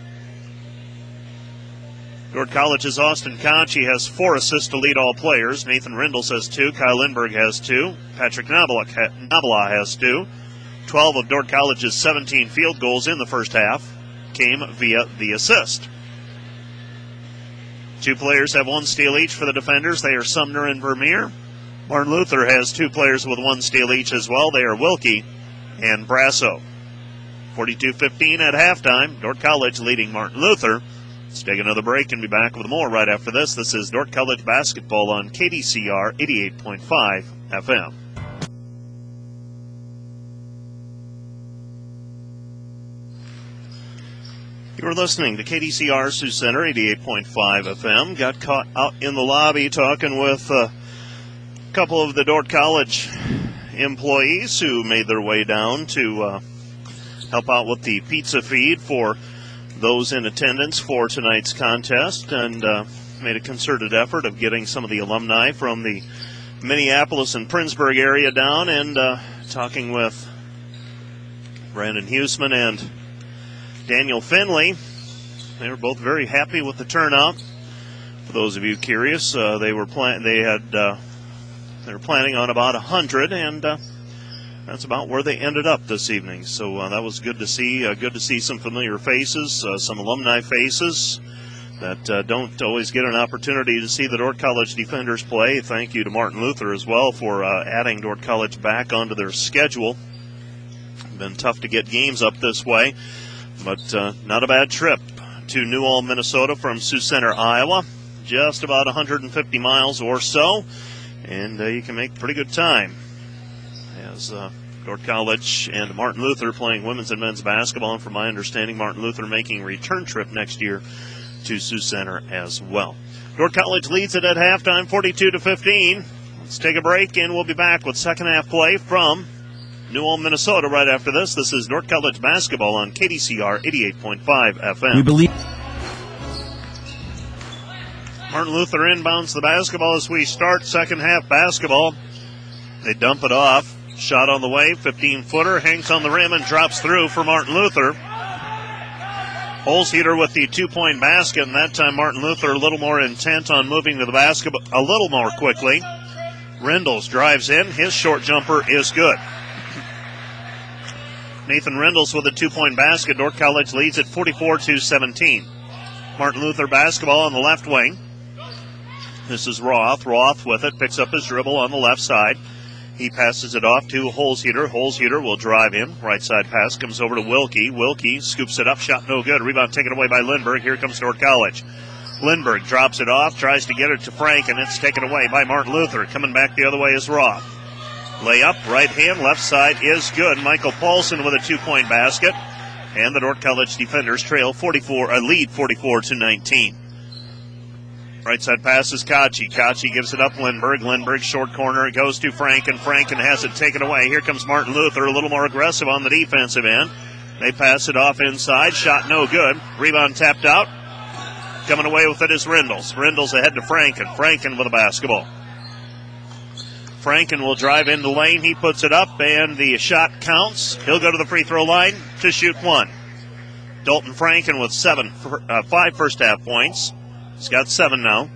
Dordt College's Austin Kochi has four assists to lead all players. Nathan Rindles has two. Kyle Lindberg has two. Patrick Nabala has two. twelve of Dordt College's seventeen field goals in the first half came via the assist. Two players have one steal each for the defenders. They are Sumner and Vermeer. Martin Luther has two players with one steal each as well. They are Wilkie and Brasso. forty-two fifteen at halftime. Dordt College leading Martin Luther. Let's take another break and be back with more right after this. This is Dordt College basketball on K D C R eighty-eight point five F M. You're listening to K D C R Sioux Center, eighty-eight point five F M. Got caught out in the lobby talking with a couple of the Dordt College employees who made their way down to uh, help out with the pizza feed for those in attendance for tonight's contest, and uh, made a concerted effort of getting some of the alumni from the Minneapolis and Princeburg area down, and uh, talking with Brandon Huseman and Daniel Finley. They were both very happy with the turnout. For those of you curious, uh, they were plan- they had uh, they were planning on about a hundred, and uh, that's about where they ended up this evening. So uh, that was good to see. Uh, good to see some familiar faces, uh, some alumni faces that uh, don't always get an opportunity to see the Dordt College defenders play. Thank you to Martin Luther as well for uh, adding Dordt College back onto their schedule. Been tough to get games up this way, but uh, not a bad trip to New Ulm, Minnesota from Sioux Center, Iowa. Just about one hundred fifty miles or so, and uh, you can make pretty good time. As uh, Dordt College and Martin Luther playing women's and men's basketball, and from my understanding, Martin Luther making a return trip next year to Sioux Center as well. Dordt College leads it at halftime, forty-two to fifteen. Let's take a break, and we'll be back with second half play from New Ulm, Minnesota right after this. This is Dordt College basketball on K D C R eighty-eight point five F M. We believe. Martin Luther inbounds the basketball as we start second half basketball. They dump it off. Shot on the way, fifteen-footer, hangs on the rim and drops through for Martin Luther. Holzheater with the two-point basket, and that time Martin Luther a little more intent on moving to the basket a little more quickly. Rindles drives in. His short jumper is good. Nathan Rindles with a two-point basket. Dordt College leads at forty-four to seventeen. Martin Luther basketball on the left wing. This is Roth. Roth with it, picks up his dribble on the left side. He passes it off to Holzheater. Holzheater will drive in. Right side pass comes over to Wilkie. Wilkie scoops it up. Shot no good. Rebound taken away by Lindberg. Here comes Dordt College. Lindberg drops it off, tries to get it to Frank, and it's taken away by Martin Luther. Coming back the other way is Roth. Layup, right hand, left side is good. Michael Paulson with a two-point basket. And the Dordt College defenders trail forty-four, uh, lead forty-four to nineteen. Right side pass is Kachi. Kachi gives it up Lindbergh. Lindbergh short corner. It goes to Franken. Franken has it taken away. Here comes Martin Luther, a little more aggressive on the defensive end. They pass it off inside. Shot no good. Rebound tapped out. Coming away with it is Rindles. Rindles ahead to Franken. Franken with a basketball. Franken will drive into the lane. He puts it up, and the shot counts. He'll go to the free throw line to shoot one. Dalton Franken with seven, uh, five first half points. He's got seven now.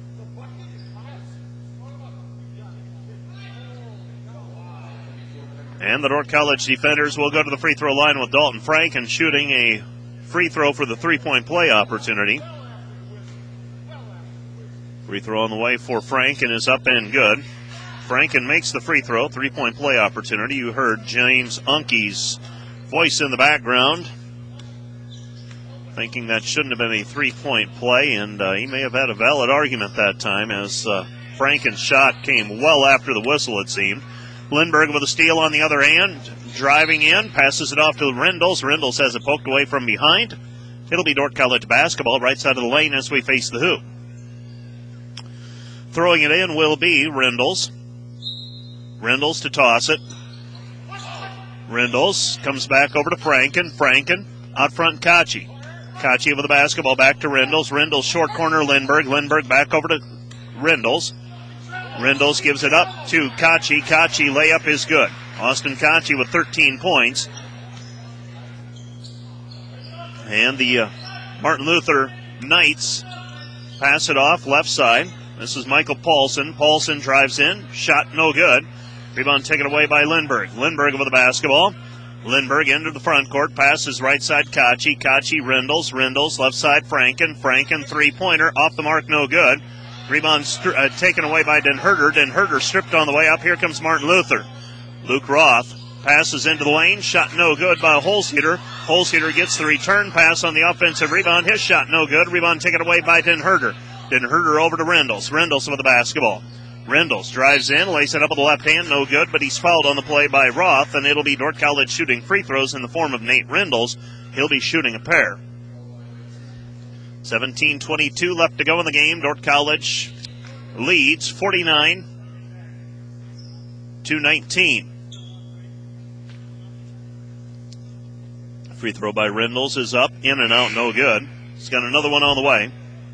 And the Dordt College defenders will go to the free throw line with Dalton Franken shooting a free throw for the three-point play opportunity. Free throw on the way for Franken is up and good. Franken makes the free throw, three-point play opportunity. You heard James Unke's voice in the background, thinking that shouldn't have been a three-point play, and uh, he may have had a valid argument that time as uh, Franken's shot came well after the whistle, it seemed. Lindbergh with a steal on the other hand, driving in, passes it off to Rindles. Rindles has it poked away from behind. It'll be Dordt College basketball right side of the lane as we face the hoop. Throwing it in will be Rindles. Rindles to toss it. Rindles comes back over to Franken. Franken out front, Kachi. Kachi with the basketball back to Rindles. Rindles short corner, Lindbergh. Lindbergh back over to Rindles. Rindles gives it up to Kachi. Kachi layup is good. Austin Kachi with thirteen points. And the uh, Martin Luther Knights pass it off left side. This is Michael Paulson. Paulson drives in. Shot no good. Rebound taken away by Lindbergh. Lindbergh with the basketball. Lindbergh into the front court. Passes right side Kachi. Kachi Rindles. Rindles left side Franken. Franken three-pointer. Off the mark, no good. Rebound st- uh, taken away by Den Herder. Den Herder stripped on the way up. Here comes Martin Luther. Luke Roth passes into the lane. Shot no good by Holzheater. Holzheater gets the return pass on the offensive rebound. His shot no good. Rebound taken away by Den Herder. Den Herder over to Rindles. Rindles with the basketball. Rindles drives in, lays it up with the left hand, no good, but he's fouled on the play by Roth, and it'll be Dordt College shooting free throws in the form of Nate Rindles. He'll be shooting a pair. seventeen twenty-two left to go in the game. Dordt College leads forty-nine to nineteen. Free throw by Rindles is up, in and out, no good. He's got another one on the way.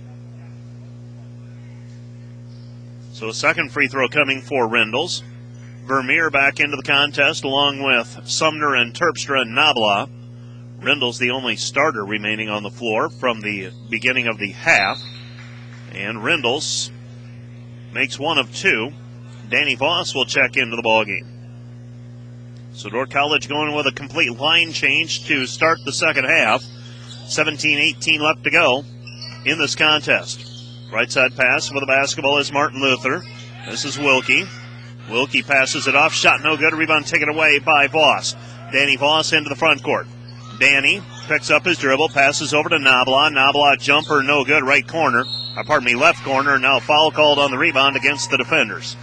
So a second free throw coming for Rindles. Vermeer back into the contest along with Sumner and Terpstra and Nabla. Rindles the only starter remaining on the floor from the beginning of the half. And Rindles makes one of two. Danny Voss will check into the ballgame. So Dordt College going with a complete line change to start the second half. seventeen eighteen left to go in this contest. Right side pass with the basketball is Martin Luther. This is Wilkie. Wilkie passes it off. Shot no good. Rebound taken away by Voss. Danny Voss into the front court. Danny picks up his dribble. Passes over to Nabla. Nabla jumper no good. Right corner. Uh, pardon me, left corner. Now foul called on the rebound against the defenders.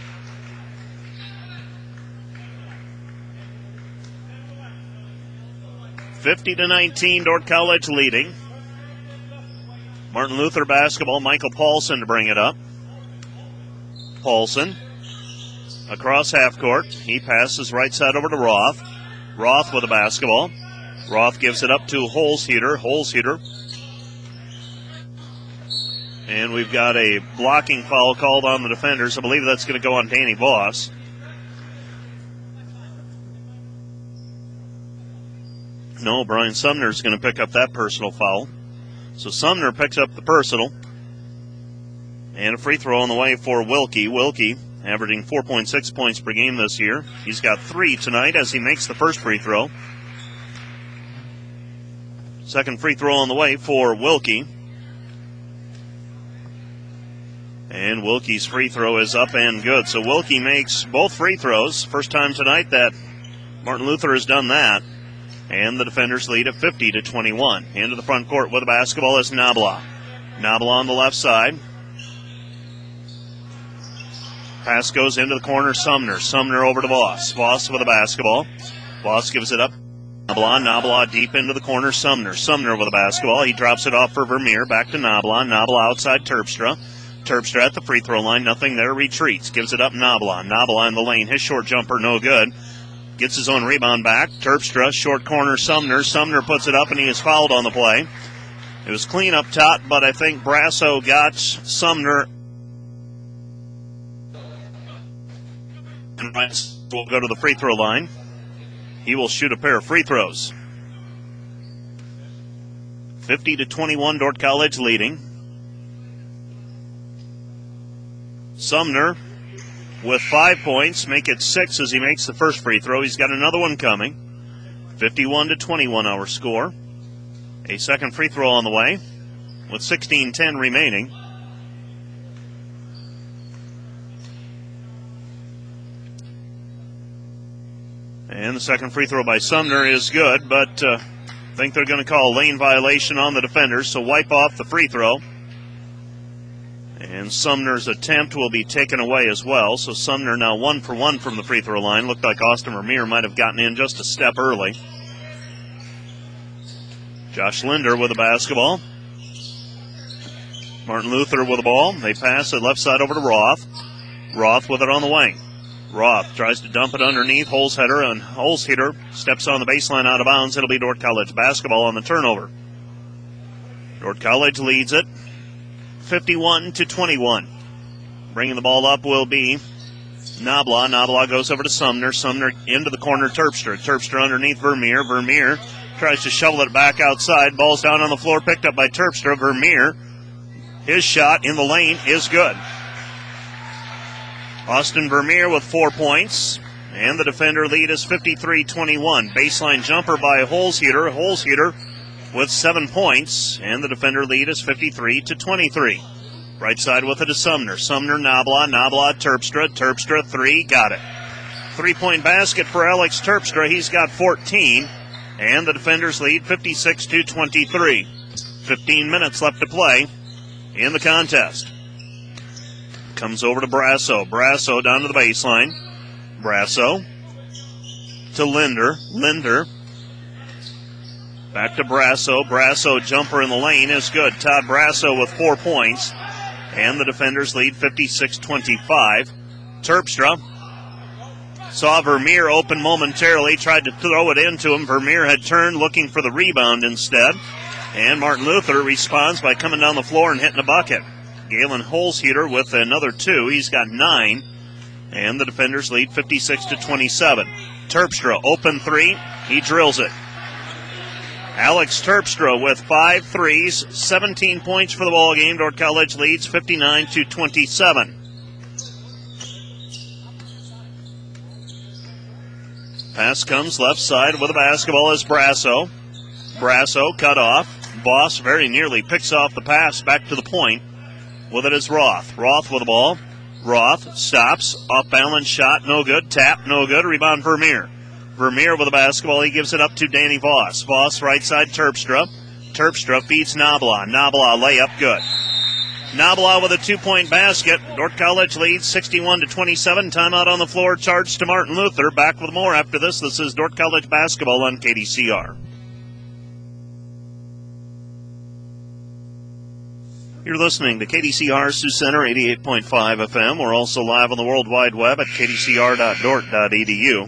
fifty to nineteen, Dordt College leading. Martin Luther basketball, Michael Paulson to bring it up. Paulson across half court. He passes right side over to Roth. Roth with the basketball. Roth gives it up to Holzheater. Holzheater. And we've got a blocking foul called on the defenders. I believe that's going to go on Danny Voss. No, Brian Sumner is going to pick up that personal foul. So Sumner picks up the personal. And a free throw on the way for Wilkie. Wilkie averaging four point six points per game this year. He's got three tonight as he makes the first free throw. Second free throw on the way for Wilkie. And Wilkie's free throw is up and good. So Wilkie makes both free throws. First time tonight that Martin Luther has done that. And the defenders lead at fifty to twenty-one. Into the front court with the basketball is Nabla. Nabla on the left side. Pass goes into the corner. Sumner. Sumner over to Voss. Voss with the basketball. Voss gives it up. Nabla. Nabla deep into the corner. Sumner. Sumner with the basketball. He drops it off for Vermeer. Back to Nabla. Nabla outside Terpstra. Terpstra at the free throw line. Nothing there. Retreats. Gives it up Nabla. Nabla in the lane. His short jumper no good. Gets his own rebound back. Terpstra. Short corner. Sumner. Sumner puts it up and he is fouled on the play. It was clean up top, but I think Brasso got Sumner. And Rice will go to the free throw line. He will shoot a pair of free throws. fifty to twenty-one, Dordt College leading. Sumner with five points, make it six as he makes the first free throw. He's got another one coming. fifty-one to twenty-one our score. A second free throw on the way with sixteen ten remaining. And the second free throw by Sumner is good, but uh, I think they're going to call a lane violation on the defenders, so wipe off the free throw. And Sumner's attempt will be taken away as well, so Sumner now one for one from the free throw line. Looked like Austin Vermeer might have gotten in just a step early. Josh Linder with the basketball. Martin Luther with the ball. They pass it left side over to Roth. Roth with it on the wing. Roth tries to dump it underneath. Holzheader, and Holzheader steps on the baseline out of bounds. It'll be Dordt College basketball on the turnover. Dordt College leads it fifty-one to twenty-one. Bringing the ball up will be Nabla. Nabla goes over to Sumner. Sumner into the corner. Terpstra. Terpstra underneath Vermeer. Vermeer tries to shovel it back outside. Ball's down on the floor, picked up by Terpstra. Vermeer, his shot in the lane is good. Austin Vermeer with four points, and the defender lead is fifty-three twenty-one. Baseline jumper by Holzheater. Holzheater with seven points, and the defender lead is fifty-three to twenty-three. Right side with it is Sumner. Sumner, Nabla, Nabla, Terpstra. Terpstra, three, got it. Three-point basket for Alex Terpstra. He's got fourteen, and the defenders lead fifty-six to twenty-three. fifteen minutes left to play in the contest. Comes over to Brasso. Brasso down to the baseline. Brasso to Linder. Linder back to Brasso. Brasso jumper in the lane is good. Todd Brasso with four points. And the defenders lead fifty-six twenty-five. Terpstra saw Vermeer open momentarily. Tried to throw it into him. Vermeer had turned looking for the rebound instead. And Martin Luther responds by coming down the floor and hitting a bucket. Galen Holzheater with another two. He's got nine. And the defenders lead fifty-six to twenty-seven. Terpstra, open three. He drills it. Alex Terpstra with five threes, seventeen points for the ball game. Dordt College leads fifty-nine to twenty-seven. Pass comes left side with the basketball is Brasso. Brasso cut off. Voss very nearly picks off the pass back to the point. With it is Roth. Roth with the ball. Roth stops. Off balance shot. No good. Tap. No good. Rebound Vermeer. Vermeer with the basketball. He gives it up to Danny Voss. Voss right side Terpstra. Terpstra feeds Nabla. Nabla layup good. Nabla with a two-point basket. Dordt College leads sixty-one to twenty-seven. Timeout on the floor. Charged to Martin Luther. Back with more after this. This is Dordt College basketball on K D C R. You're listening to K D C R Sioux Center eighty-eight point five F M. We're also live on the World Wide Web at k d c r dot dort dot e d u.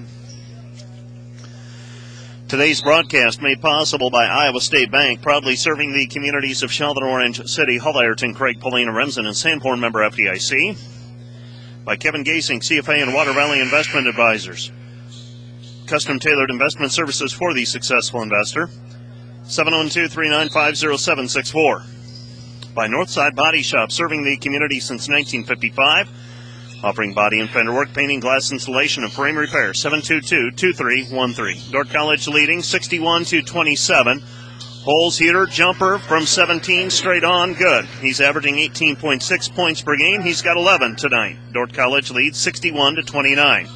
Today's broadcast made possible by Iowa State Bank, proudly serving the communities of Sheldon, Orange City, Hull, Ironton, Craig, Polina, Remsen, and Sanborn, member F D I C. By Kevin Gasing, C F A and Water Valley Investment Advisors. Custom-tailored investment services for the successful investor. seven one two, three nine five, zero seven six four. By Northside Body Shop, serving the community since nineteen fifty-five. Offering body and fender work, painting, glass installation, and frame repair. seven two two, two three one three. Dordt College leading sixty-one to twenty-seven. Holzheater jumper from seventeen straight on, good. He's averaging eighteen point six points per game. He's got eleven tonight. Dordt College leads sixty-one to twenty-nine.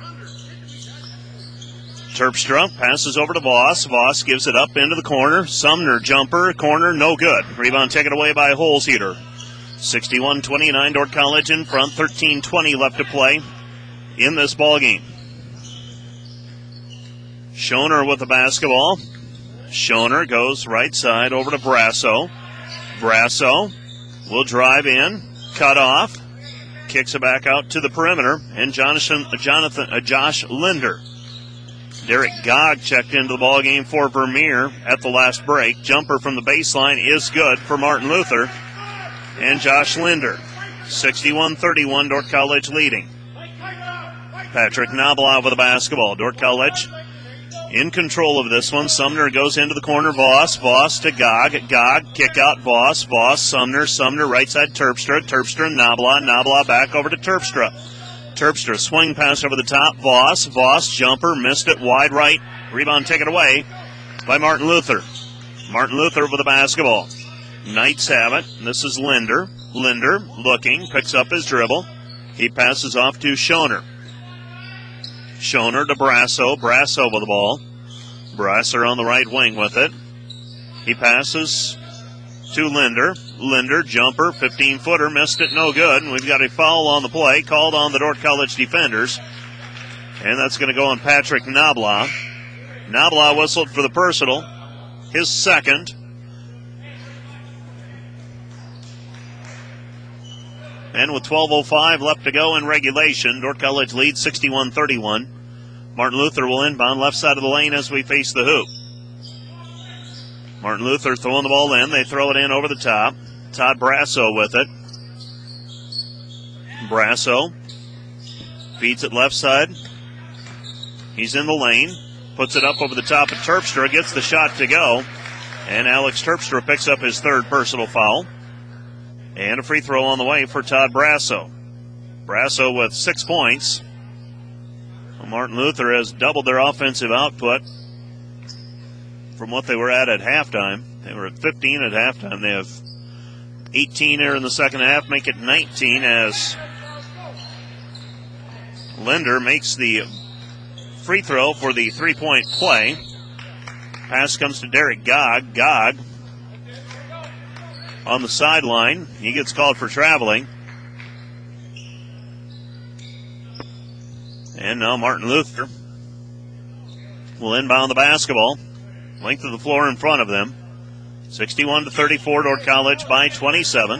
Terpstra passes over to Voss. Voss gives it up into the corner. Sumner jumper, corner, no good. Rebound taken away by Holzheater. sixty-one twenty-nine, Dordt College in front, thirteen twenty left to play in this ball game. Schoner with the basketball. Schoner goes right side over to Brasso. Brasso will drive in, cut off, kicks it back out to the perimeter, and Jonathan, Jonathan, uh, Josh Linder. Derek Gog checked into the ball game for Vermeer at the last break. Jumper from the baseline is good for Martin Luther and Josh Linder. sixty-one thirty-one, Dordt College leading. Patrick Knobloch with the basketball. Dordt College in control of this one. Sumner goes into the corner. Voss. Voss to Gog. Gog. Kick out. Voss. Voss. Sumner. Sumner right side. Terpstra. Terpstra. Knobloch. Knobloch back over to Terpstra. Terpstra swing pass over the top. Voss. Voss. Jumper. Missed it. Wide right. Rebound taken away by Martin Luther. Martin Luther with the basketball. Knights have it. This is Linder. Linder looking. Picks up his dribble. He passes off to Schoner. Schoner to Brasso. Brasso with the ball. Brasser on the right wing with it. He passes to Linder. Linder, jumper, fifteen-footer, missed it, no good. And we've got a foul on the play called on the Dordt College defenders. And that's going to go on Patrick Knobloch. Knobloch whistled for the personal. His second. And with twelve oh five left to go in regulation, Dordt College leads sixty-one thirty-one. Martin Luther will inbound left side of the lane as we face the hoop. Martin Luther throwing the ball in. They throw it in over the top. Todd Brasso with it. Brasso feeds it left side. He's in the lane. Puts it up over the top of Terpstra. Gets the shot to go. And Alex Terpstra picks up his third personal foul. And a free throw on the way for Todd Brasso. Brasso with six points. Well, Martin Luther has doubled their offensive output from what they were at at halftime. They were at fifteen at halftime. They have eighteen here in the second half, make it nineteen as Linder makes the free throw for the three-point play. Pass comes to Derek Gog. Gog on the sideline. He gets called for traveling. And now Martin Luther will inbound the basketball. Length of the floor in front of them. sixty-one to thirty-four, Dordt College by twenty-seven.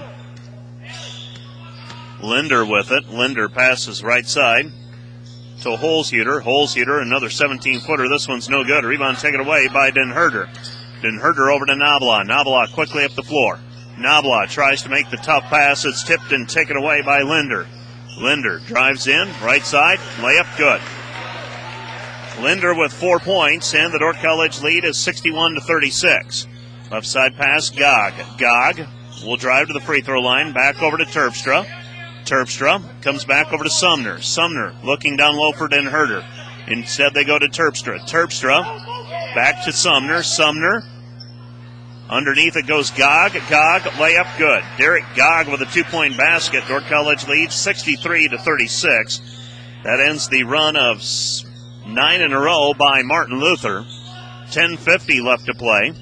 Linder with it. Linder passes right side to Holzhuter. Holzhuter, another seventeen-footer. This one's no good. Rebound taken away by Den Herder. Den Herder over to Knobloch. Knobloch quickly up the floor. Knobloch tries to make the tough pass. It's tipped and taken away by Linder. Linder drives in, right side, layup good. Linder with four points, and the Dordt College lead is sixty-one to thirty-six. Left side pass, Gog. Gog will drive to the free throw line, back over to Terpstra. Terpstra comes back over to Sumner. Sumner looking down low for Den Herder. Instead they go to Terpstra. Terpstra back to Sumner. Sumner. Underneath it goes Gog. Gog, layup good. Derek Gog with a two-point basket. Dordt College leads sixty-three to thirty-six. That ends the run of nine in a row by Martin Luther. ten fifty left to play.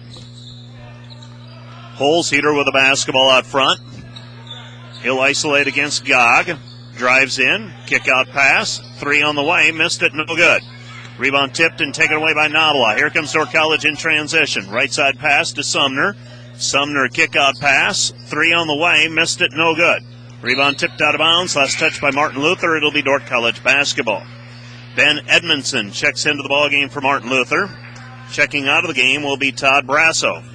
Holzhuter with the basketball out front. He'll isolate against Gog. Drives in. Kick out pass. Three on the way. Missed it. No good. Rebound tipped and taken away by Knobloch. Here comes Dordt College in transition. Right side pass to Sumner. Sumner kick out pass. Three on the way. Missed it. No good. Rebound tipped out of bounds. Last touch by Martin Luther. It'll be Dordt College basketball. Ben Edmondson checks into the ballgame for Martin Luther. Checking out of the game will be Todd Brasso.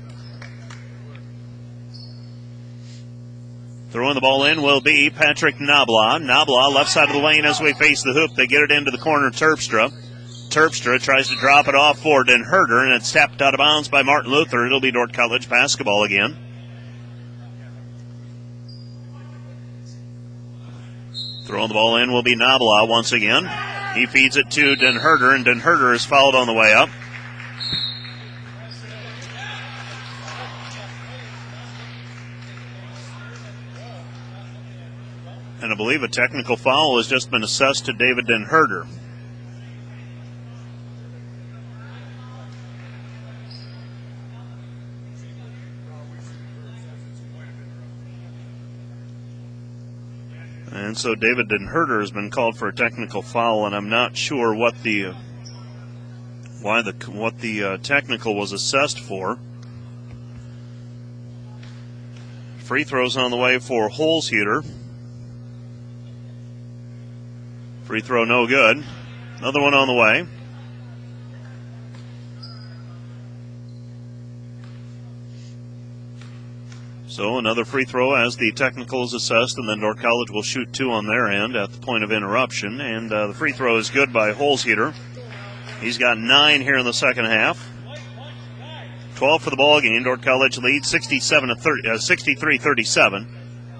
Throwing the ball in will be Patrick Knobloch. Knobloch left side of the lane as we face the hoop. They get it into the corner. Terpstra. Terpstra tries to drop it off for Den Herder, and it's tapped out of bounds by Martin Luther. It'll be Dordt College basketball again. Throwing the ball in will be Knobloch once again. He feeds it to Den Herder, and Den Herder is fouled on the way up. And I believe a technical foul has just been assessed to David Den Herder. And so David Den Herder has been called for a technical foul, and I'm not sure what the why the what the uh, technical was assessed for. Free throws on the way for Holzheater. Free throw no good. Another one on the way. So another free throw as the technical is assessed, and then Dordt College will shoot two on their end at the point of interruption. And uh, the free throw is good by Holzheater. He's got nine here in the second half. twelve for the ball game. Dordt College leads sixty-seven to thirty, uh, sixty-three thirty-seven.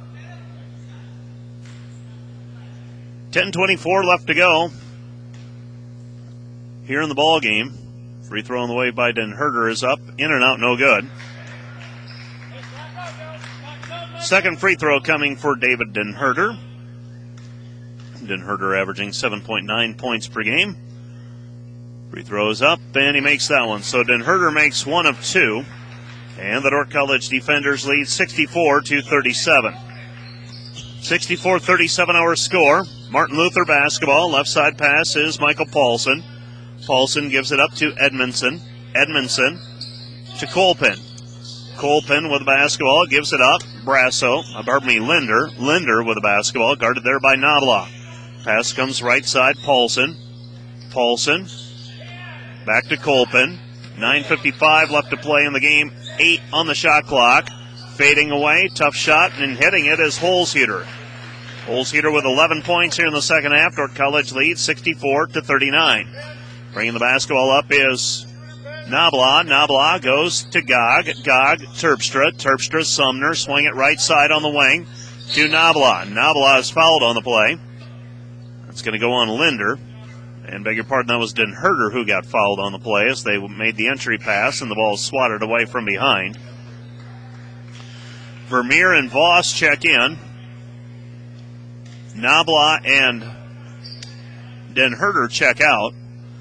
ten twenty-four left to go here in the ball game. Free throw on the way by Den Herder is up, in and out, no good. Second free throw coming for David Den Herder. Den Herder averaging seven point nine points per game. Free throw is up, and he makes that one. So Den Herder makes one of two, and the Dordt College defenders lead sixty-four to thirty-seven. sixty-four thirty-seven our score. Martin Luther basketball. Left side pass is Michael Paulson. Paulson gives it up to Edmondson. Edmondson to Colpin. Colpin with the basketball, gives it up. Brasso, uh, pardon me, Linder. Linder with the basketball, guarded there by Knobloch. Pass comes right side, Paulson. Paulson, back to Colpin. nine fifty-five left to play in the game. Eight on the shot clock. Fading away, tough shot, and hitting it is Holzheater. Holzheater with eleven points here in the second half. Dordt College leads sixty-four to thirty-nine. Bringing the basketball up is Knobloch. Knobloch goes to Gog. Gog, Terpstra. Terpstra, Sumner. Swing it right side on the wing to Knobloch. Knobloch is fouled on the play. That's going to go on Linder. And beg your pardon, that was Den Herder who got fouled on the play as they made the entry pass and the ball swatted away from behind. Vermeer and Voss check in. Knobloch and Den Herder check out.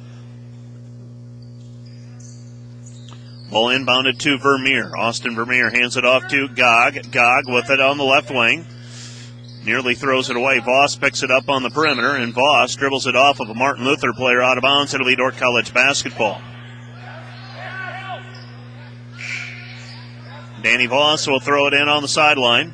Ball inbounded to Vermeer. Austin Vermeer hands it off to Gog. Gog with it on the left wing. Nearly throws it away. Voss picks it up on the perimeter, and Voss dribbles it off of a Martin Luther player out of bounds. It'll be Dordt College basketball. Danny Voss will throw it in on the sideline.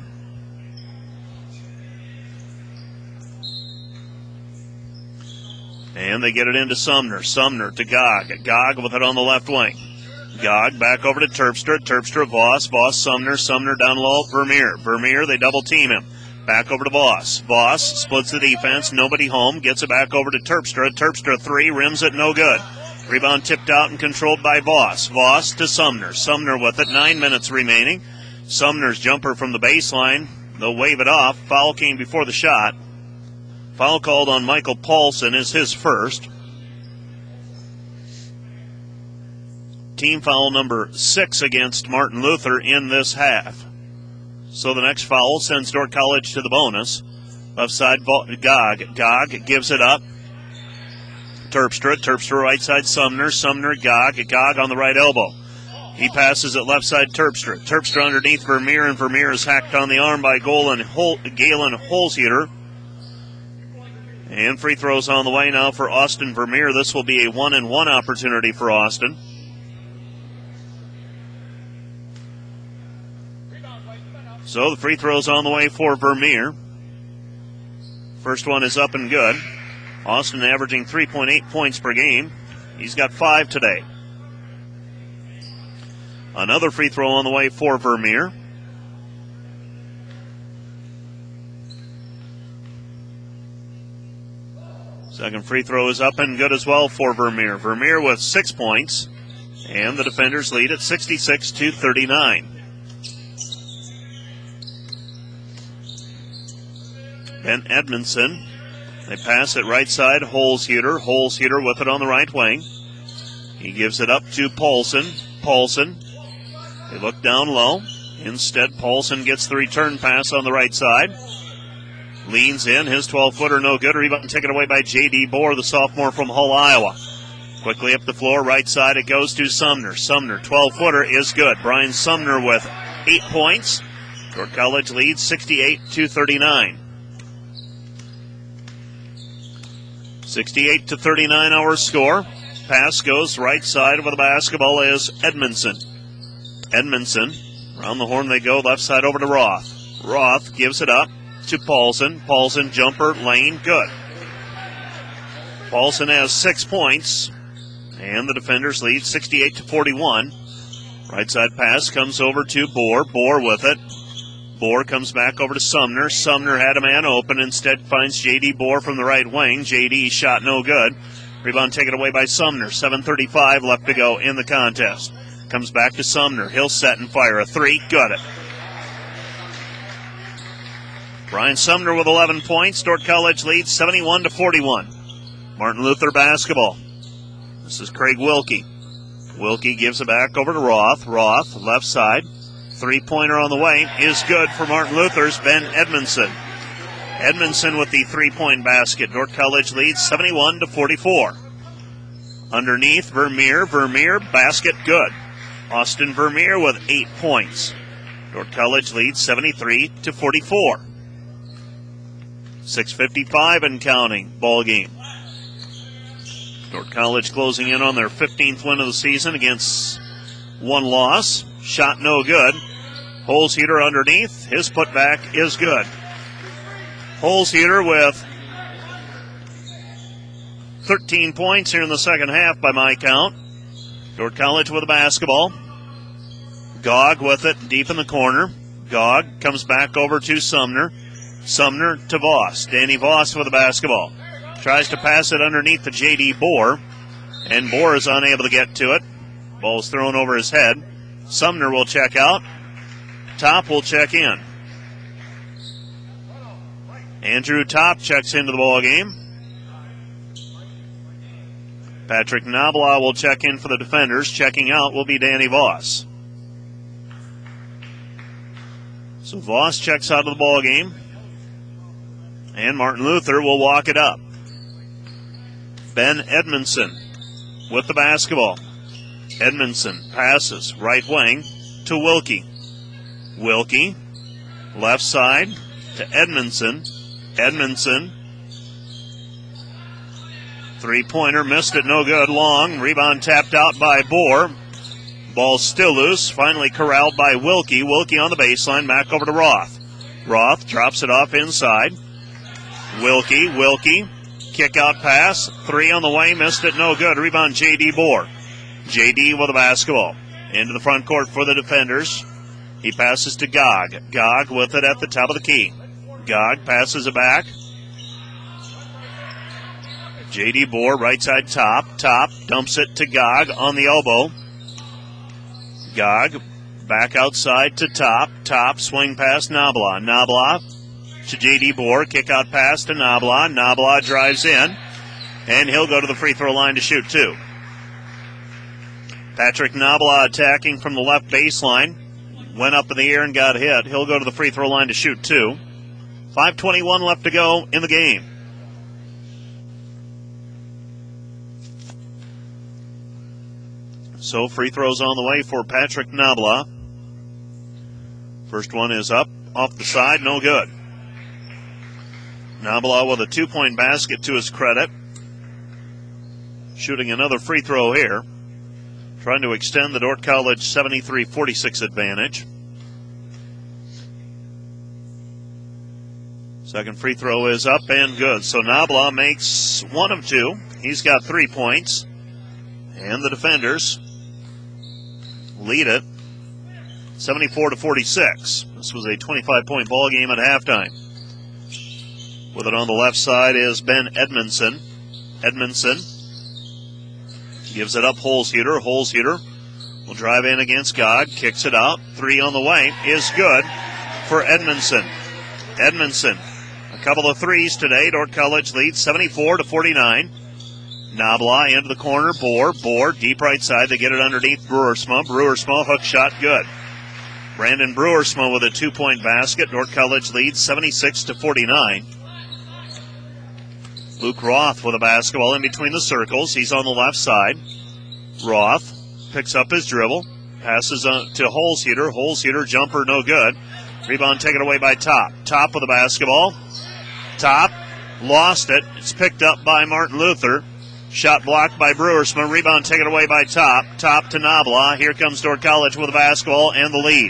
And they get it into Sumner. Sumner to Gog. Gog with it on the left wing. Gog back over to Terpstra. Terpstra, Voss. Voss, Sumner. Sumner down low. Vermeer. Vermeer, they double team him. Back over to Voss. Voss splits the defense. Nobody home. Gets it back over to Terpstra. Terpstra three. Rims it. No good. Rebound tipped out and controlled by Voss. Voss to Sumner. Sumner with it. Nine minutes remaining. Sumner's jumper from the baseline. They'll wave it off. Foul came before the shot. Foul called on Michael Paulson is his first. Team foul number six against Martin Luther in this half. So the next foul sends Dordt College to the bonus. Left side, Gog. Gog gives it up. Terpstra. Terpstra right side, Sumner. Sumner, Gog. Gog on the right elbow. He passes it left side, Terpstra. Terpstra underneath Vermeer, and Vermeer is hacked on the arm by Galen, Hol- Galen Holzheater. And free throws on the way now for Austin Vermeer. This will be a one-and-one opportunity for Austin. So the free throws on the way for Vermeer. First one is up and good. Austin averaging three point eight points per game. He's got five today. Another free throw on the way for Vermeer. Second free throw is up and good as well for Vermeer. Vermeer with six points, and the defenders lead at sixty-six to thirty-nine. Ben Edmondson. They pass it right side. Holzheater. Holzheater with it on the right wing. He gives it up to Paulson. Paulson. They look down low. Instead, Paulson gets the return pass on the right side. Leans in. His twelve-footer no good. Rebound taken away by J D. Bohr, the sophomore from Hull, Iowa. Quickly up the floor. Right side it goes to Sumner. Sumner, twelve-footer is good. Brian Sumner with eight points. Dordt College leads sixty-eight to thirty-nine. sixty-eight to thirty-nine our score. Pass goes right side with the basketball is Edmondson. Edmondson, around the horn they go, left side over to Roth. Roth gives it up to Paulson. Paulson jumper, lane, good. Paulson has six points, and the defenders lead sixty-eight to forty-one. Right side pass comes over to Bohr. Bohr with it. Bohr comes back over to Sumner. Sumner had a man open, instead finds J D. Bohr from the right wing. J D shot no good. Rebound taken away by Sumner. seven thirty-five left to go in the contest. Comes back to Sumner. He'll set and fire a three. Got it. Brian Sumner with eleven points. Dordt College leads seventy-one to forty-one. Martin Luther basketball. This is Craig Wilkie. Wilkie gives it back over to Roth. Roth, left side. Three-pointer on the way is good for Martin Luther's Ben Edmondson. Edmondson with the three-point basket. Dordt College leads seventy-one to forty-four. Underneath, Vermeer. Vermeer, basket good. Austin Vermeer with eight points. Dordt College leads seventy-three to forty-four. six fifty-five and counting ball game. Dordt College closing in on their fifteenth win of the season against one loss. Shot no good. Holzheater underneath. His putback is good. Holzheater with thirteen points here in the second half by my count. Dordt College with the basketball. Gog with it deep in the corner. Gog comes back over to Sumner. Sumner to Voss. Danny Voss with the basketball. Tries to pass it underneath to J D. Bohr, and Bohr is unable to get to it. Ball's thrown over his head. Sumner will check out. Top will check in. Andrew Top checks into the ball game. Patrick Nabla will check in for the defenders. Checking out will be Danny Voss. So Voss checks out of the ball game, and Martin Luther will walk it up. Ben Edmondson with the basketball. Edmondson passes right wing to Wilkie. Wilkie, left side to Edmondson. Edmondson, three-pointer, missed it, no good, long. Rebound tapped out by Bohr. Ball still loose, finally corralled by Wilkie. Wilkie on the baseline, back over to Roth. Roth drops it off inside. Wilkie, Wilkie, kick out pass, three on the way, missed it, no good. Rebound J D. Bohr. J D with the basketball. Into the front court for the defenders. He passes to Gog. Gog with it at the top of the key. Gog passes it back. J D. Bohr, right side top. Top dumps it to Gog on the elbow. Gog back outside to Top. Top swing pass Nabla. Nabla to J D. Bohr. Kick out pass to Nabla. Nabla drives in, and he'll go to the free throw line to shoot two. Patrick Nabla attacking from the left baseline. Went up in the air and got hit. He'll go to the free throw line to shoot two. five twenty-one left to go in the game. So free throws on the way for Patrick Nabla. First one is up, off the side, no good. Nabla with a two-point basket to his credit. Shooting another free throw here. Trying to extend the Dordt College seventy-three forty-six advantage. Second free throw is up and good. So Nabla makes one of two. He's got three points. And the defenders lead it seventy-four to forty-six. This was a twenty-five point ball game at halftime. With it on the left side is Ben Edmondson. Edmondson gives it up Holzheater. Holzheater will drive in against Gog. Kicks it out. Three on the way is good for Edmondson. Edmondson, a couple of threes today. Dordt College leads seventy-four to forty-nine. Nabla into the corner. Bohr. Bohr deep right side. They get it underneath Brewersma. Brewersma hook shot good. Brandon Brewersma with a two-point basket. Dordt College leads seventy-six to forty-nine. Luke Roth with a basketball in between the circles. He's on the left side. Roth picks up his dribble. Passes on to Holzheater. Holzheater jumper no good. Rebound taken away by Top. Top with the basketball. Top lost it. It's picked up by Martin Luther. Shot blocked by Brewersma. Rebound taken away by Top. Top to Nabla. Here comes Dordt College with the basketball and the lead.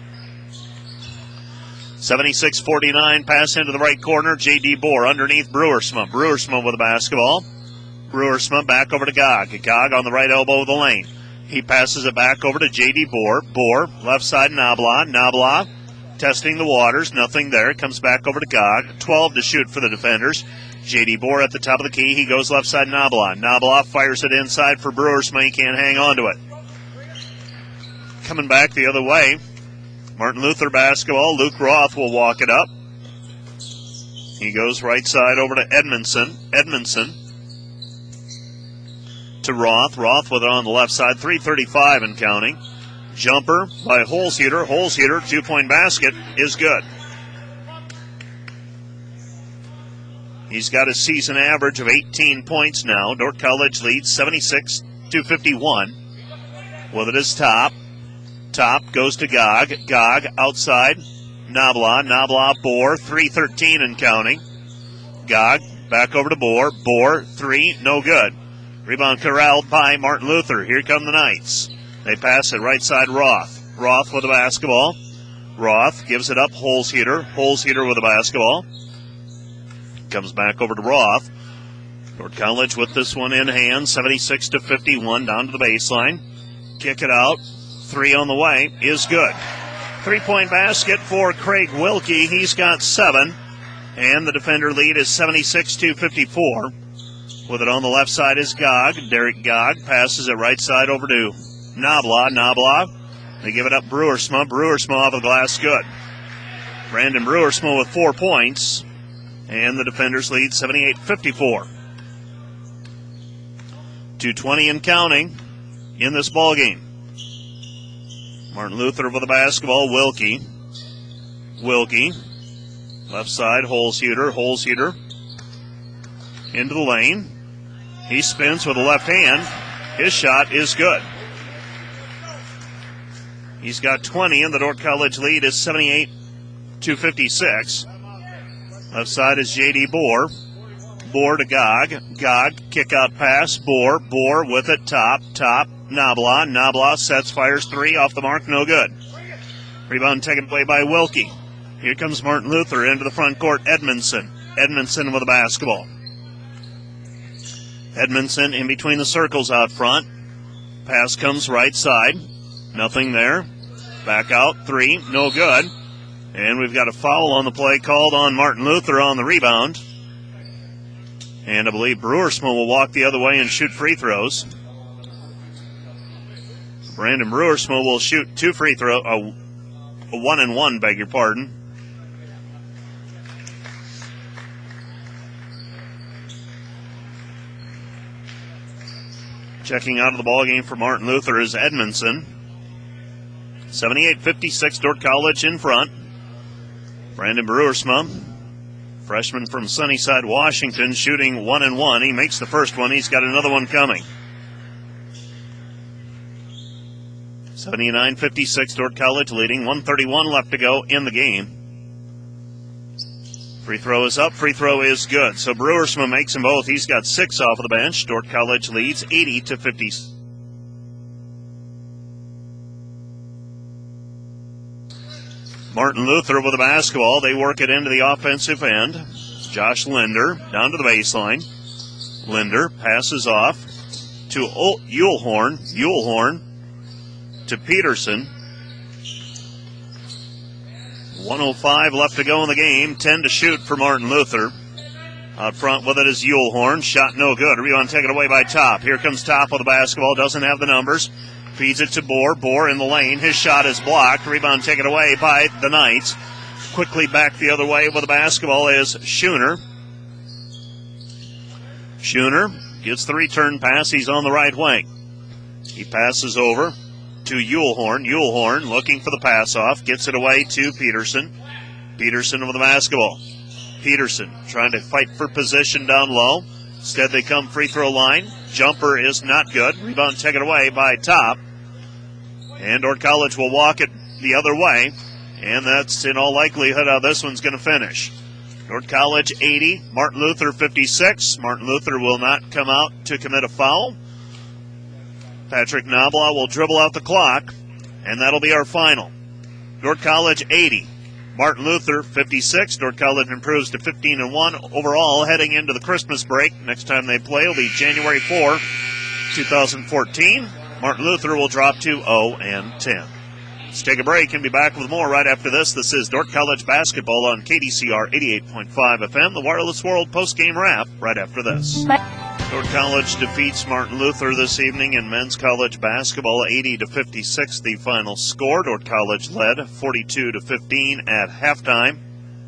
seventy-six forty-nine, pass into the right corner. J D. Bohr underneath Brewersma. Brewersma with the basketball. Brewersma back over to Gog. Gog on the right elbow of the lane. He passes it back over to J D. Bohr. Bohr, left side Nabla. Nabla testing the waters. Nothing there. Comes back over to Gog. twelve to shoot for the defenders. J D. Bohr at the top of the key. He goes left side Nabla. Nabla fires it inside for Brewersma. He can't hang on to it. Coming back the other way. Martin Luther basketball. Luke Roth will walk it up. He goes right side over to Edmondson. Edmondson to Roth. Roth with it on the left side. three thirty-five and counting. Jumper by Holzheater. Holzheater, two-point basket, is good. He's got a season average of eighteen points now. Dordt College leads seventy-six to fifty-one. With it is Top. Top goes to Gog. Gog outside. Nabla. Nabla, Bohr. three thirteen and counting. Gog back over to Bohr. Bohr, three, no good. Rebound corralled by Martin Luther. Here come the Knights. They pass it right side Roth. Roth with the basketball. Roth gives it up. Holzheater. Holzheater with the basketball. Comes back over to Roth. Dordt College with this one in hand. seventy-six to fifty-one down to the baseline. Kick it out. Three on the way is good. Three-point basket for Craig Wilkie. He's got seven. And the defender lead is seventy-six to fifty-four. With it on the left side is Gog. Derek Gog passes it right side over to Nabla. Nabla. They give it up Brewersma. Brewersma off the glass, good. Brandon Brewersma with four points. And the defenders lead seventy-eight fifty-four. two twenty and counting in this ball game. Martin Luther with the basketball. Wilkie. Wilkie. Left side, Holzheater. Holzheater into the lane. He spins with the left hand. His shot is good. He's got twenty, and the Dordt College lead is seventy-eight to fifty-six. Left side is J D. Bohr. Bohr to Gog. Gog, kick out pass. Bohr. Bohr with it. Top. Top. Nabla. Nabla sets, fires three. Off the mark. No good. Rebound taken away by Wilkie. Here comes Martin Luther into the front court. Edmondson. Edmondson with the basketball. Edmondson in between the circles out front. Pass comes right side. Nothing there. Back out. Three. No good. And we've got a foul on the play called on Martin Luther on the rebound. And I believe Brewersma will walk the other way and shoot free throws. Brandon Brewersma will shoot two free throws. A, a one and one, beg your pardon. Checking out of the ballgame for Martin Luther is Edmondson. seventy-eight fifty-six, Dordt College in front. Brandon Brewersma, freshman from Sunnyside, Washington, shooting one and one. He makes the first one. He's got another one coming. seventy-nine fifty-six, Dordt College leading. one thirty-one left to go in the game. Free throw is up. Free throw is good. So Brewersma makes them both. He's got six off of the bench. Dordt College leads eighty to fifty. Martin Luther with the basketball. They work it into the offensive end. Josh Linder down to the baseline. Linder passes off to Uhlhorn. Uhlhorn to Peterson. one oh five left to go in the game. ten to shoot for Martin Luther. Out front with it is Uhlhorn. Shot no good. Rebound taken away by Top. Here comes Top with the basketball. Doesn't have the numbers. Feeds it to Bohr. Bohr in the lane. His shot is blocked. Rebound taken away by the Knights. Quickly back the other way with the basketball is Schooner. Schooner gets the return pass. He's on the right wing. He passes over to Uhlhorn. Uhlhorn looking for the pass off. Gets it away to Peterson. Peterson with the basketball. Peterson trying to fight for position down low. Instead they come free throw line. Jumper is not good. Rebound taken away by Top. And Dordt College will walk it the other way. And that's in all likelihood how this one's going to finish. Dordt College eighty, Martin Luther fifty-six. Martin Luther will not come out to commit a foul. Patrick Knoblaw will dribble out the clock, and that'll be our final. Dordt College eighty, Martin Luther fifty-six. Dordt College improves to fifteen and one overall heading into the Christmas break. Next time they play will be January fourth, twenty fourteen. Martin Luther will drop to oh and ten. Let's take a break and be back with more right after this. This is Dordt College basketball on K D C R eighty-eight point five F M. The Wireless World postgame wrap right after this. Dordt College defeats Martin Luther this evening in men's college basketball, eighty to fifty-six. The final score. Dordt College led forty-two to fifteen at halftime.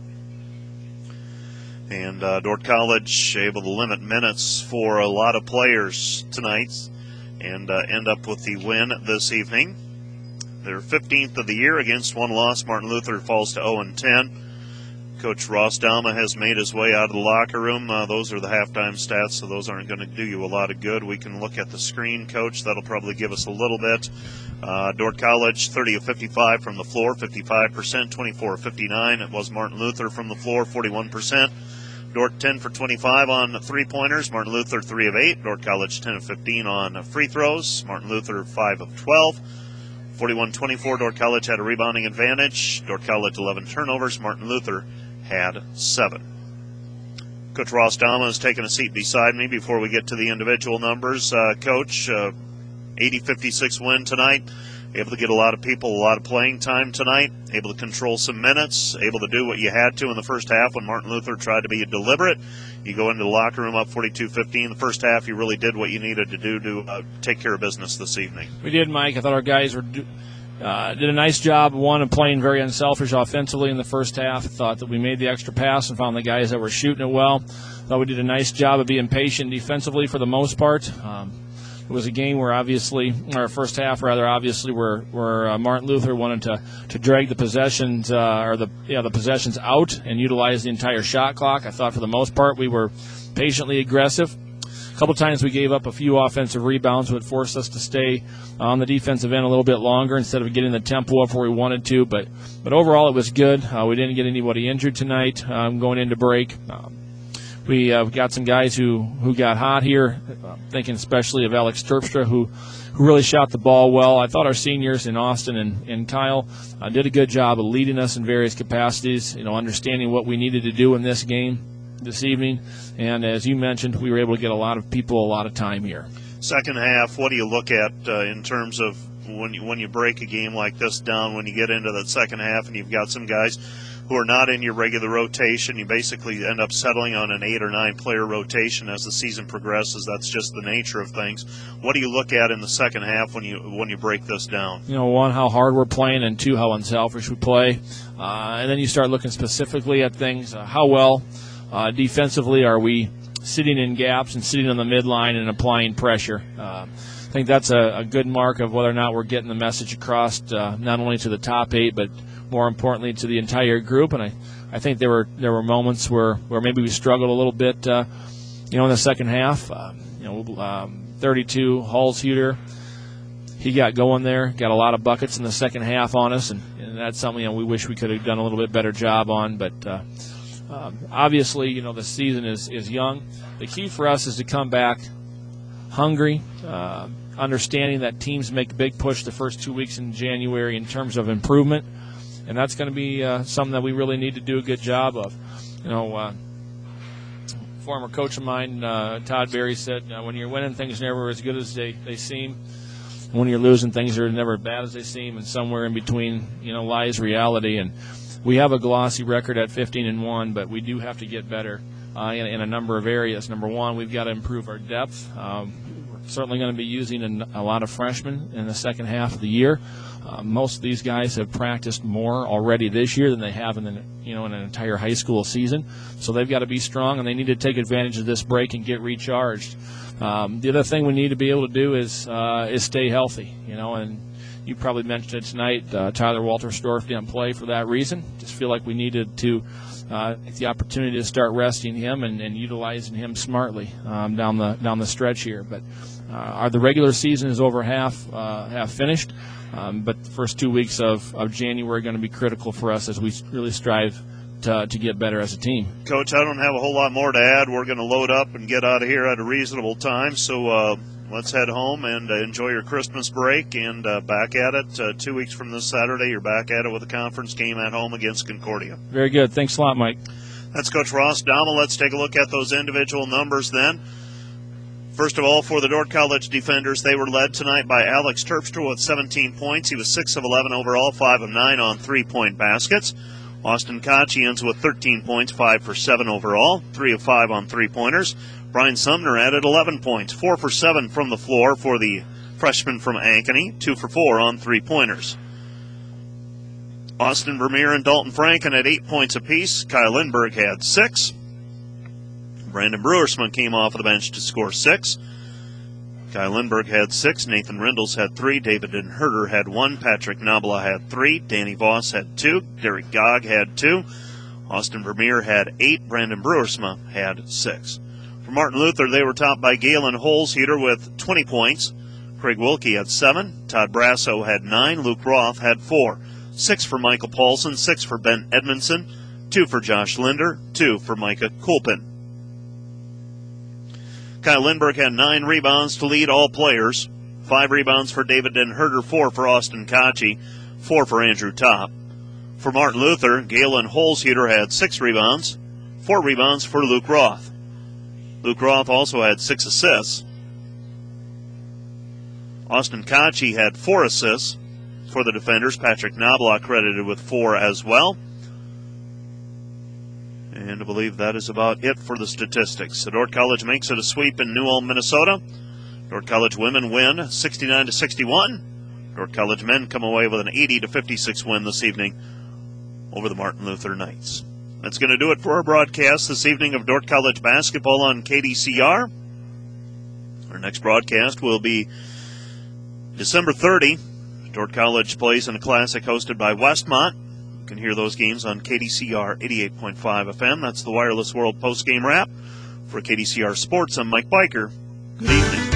And uh, Dordt College able to limit minutes for a lot of players tonight and uh, end up with the win this evening. They're fifteenth of the year against one loss. Martin Luther falls to oh and ten. Coach Ross Dalma has made his way out of the locker room. Uh, those are the halftime stats, so those aren't going to do you a lot of good. We can look at the screen, Coach. That'll probably give us a little bit. Uh, Dordt College, thirty of fifty-five from the floor, fifty-five percent, twenty-four of fifty-nine. It was Martin Luther from the floor, forty-one percent. Dordt ten for twenty-five on three-pointers. Martin Luther three of eight. Dordt College ten of fifteen on free throws. Martin Luther five of twelve. forty-one twenty-four, Dordt College had a rebounding advantage. Dordt College eleven turnovers. Martin Luther had seven. Coach Ross Dama has taken a seat beside me before we get to the individual numbers. Uh, Coach, uh, eighty fifty-six win tonight. Able to get a lot of people a lot of playing time tonight. Able to control some minutes. Able to do what you had to in the first half when Martin Luther tried to be deliberate. You go into the locker room up forty-two fifteen. The first half, you really did what you needed to do to uh, take care of business this evening. We did, Mike. I thought our guys were do, uh, did a nice job, one, of playing very unselfish offensively in the first half. I thought that we made the extra pass and found the guys that were shooting it well. Thought we did a nice job of being patient defensively for the most part. Um, It was a game where obviously, or first half rather, obviously, where where uh, Martin Luther wanted to, to drag the possessions uh, or the yeah the possessions out and utilize the entire shot clock. I thought for the most part we were patiently aggressive. A couple times we gave up a few offensive rebounds, which forced us to stay on the defensive end a little bit longer instead of getting the tempo up where we wanted to. But but overall, it was good. Uh, we didn't get anybody injured tonight um, going into break. Um, We uh, got some guys who, who got hot here, uh, thinking especially of Alex Terpstra, who, who really shot the ball well. I thought our seniors in Austin and, and Kyle uh, did a good job of leading us in various capacities, you know, understanding what we needed to do in this game this evening. And as you mentioned, we were able to get a lot of people a lot of time here. Second half, what do you look at uh, in terms of when you, when you break a game like this down, when you get into that second half and you've got some guys who are not in your regular rotation, you basically end up settling on an eight or nine player rotation as the season progresses. That's just the nature of things. What do you look at in the second half when you when you break this down? You know, one, how hard we're playing, and two, how unselfish we play. Uh, and then you start looking specifically at things. Uh, how well uh, defensively are we sitting in gaps and sitting on the midline and applying pressure? Uh, I think that's a, a good mark of whether or not we're getting the message across, uh, not only to the top eight, but more importantly to the entire group. And I, I think there were there were moments where, where maybe we struggled a little bit, uh, you know, in the second half. Uh, you know, um, thirty-two, Halshuter, he got going there, got a lot of buckets in the second half on us, and, and that's something, you know, we wish we could have done a little bit better job on. But uh, um, obviously, you know, the season is, is young. The key for us is to come back hungry, uh, understanding that teams make a big push the first two weeks in January in terms of improvement. And that's going to be uh, something that we really need to do a good job of. You know, uh, former coach of mine, uh, Todd Berry, said, uh, when you're winning, things are never as good as they, they seem. When you're losing, things are never as bad as they seem. And somewhere in between, you know, lies reality. And we have a glossy record at fifteen and one, but we do have to get better uh, in, in a number of areas. Number one, we've got to improve our depth. Um, we're certainly going to be using an, a lot of freshmen in the second half of the year. Uh, most of these guys have practiced more already this year than they have in the, you know in an entire high school season. So they've got to be strong, and they need to take advantage of this break and get recharged. Um, the other thing we need to be able to do is uh, is stay healthy. You know, and you probably mentioned it tonight. Uh, Tyler Walterstorff didn't play for that reason. Just feel like we needed to uh, take the opportunity to start resting him and, and utilizing him smartly um, down the down the stretch here. But uh, our the regular season is over half uh, half finished. Um, but the first two weeks of, of January are going to be critical for us as we really strive uh, to get better as a team. Coach, I don't have a whole lot more to add. We're going to load up and get out of here at a reasonable time, so uh, let's head home and uh, enjoy your Christmas break, and uh, back at it uh, two weeks from this Saturday. You're back at it with a conference game at home against Concordia. Very good. Thanks a lot, Mike. That's Coach Ross Dama. Let's take a look at those individual numbers then. First of all, for the Dordt College defenders, they were led tonight by Alex Terpstra with seventeen points. He was six of eleven overall, five of nine on three-point baskets. Austin Koch ends with thirteen points, five for seven overall, three of five on three-pointers. Brian Sumner added eleven points, four for seven from the floor for the freshman from Ankeny, two for four on three-pointers. Austin Vermeer and Dalton Franken had eight points apiece. Kyle Lindbergh had six. Brandon Brewersman came off of the bench to score six. Kyle Lindbergh had six. Nathan Rindles had three. David Den Herder had one. Patrick Nabla had three. Danny Voss had two. Derek Gogg had two. Austin Vermeer had eight. Brandon Brewersma had six. For Martin Luther, they were topped by Galen Holzheater with twenty points. Craig Wilkie had seven. Todd Brasso had nine. Luke Roth had four. Six for Michael Paulson. Six for Ben Edmondson. Two for Josh Linder. Two for Micah Kulpin. Kyle Lindbergh had nine rebounds to lead all players. Five rebounds for David Den Herder, four for Austin Kochi, four for Andrew Topp. For Martin Luther, Galen Holzheater had six rebounds, four rebounds for Luke Roth. Luke Roth also had six assists. Austin Kochi had four assists for the defenders. Patrick Knobloch credited with four as well. And I believe that is about it for the statistics. The Dordt College makes it a sweep in New Ulm, Minnesota. Dordt College women win sixty-nine to sixty-one. Dordt College men come away with an eighty to fifty-six win this evening over the Martin Luther Knights. That's going to do it for our broadcast this evening of Dordt College basketball on K D C R. Our next broadcast will be December thirtieth. Dordt College plays in a classic hosted by Westmont. You can hear those games on K D C R eighty-eight point five F M. That's the Wireless World postgame wrap. For K D C R Sports, I'm Mike Biker. Good evening.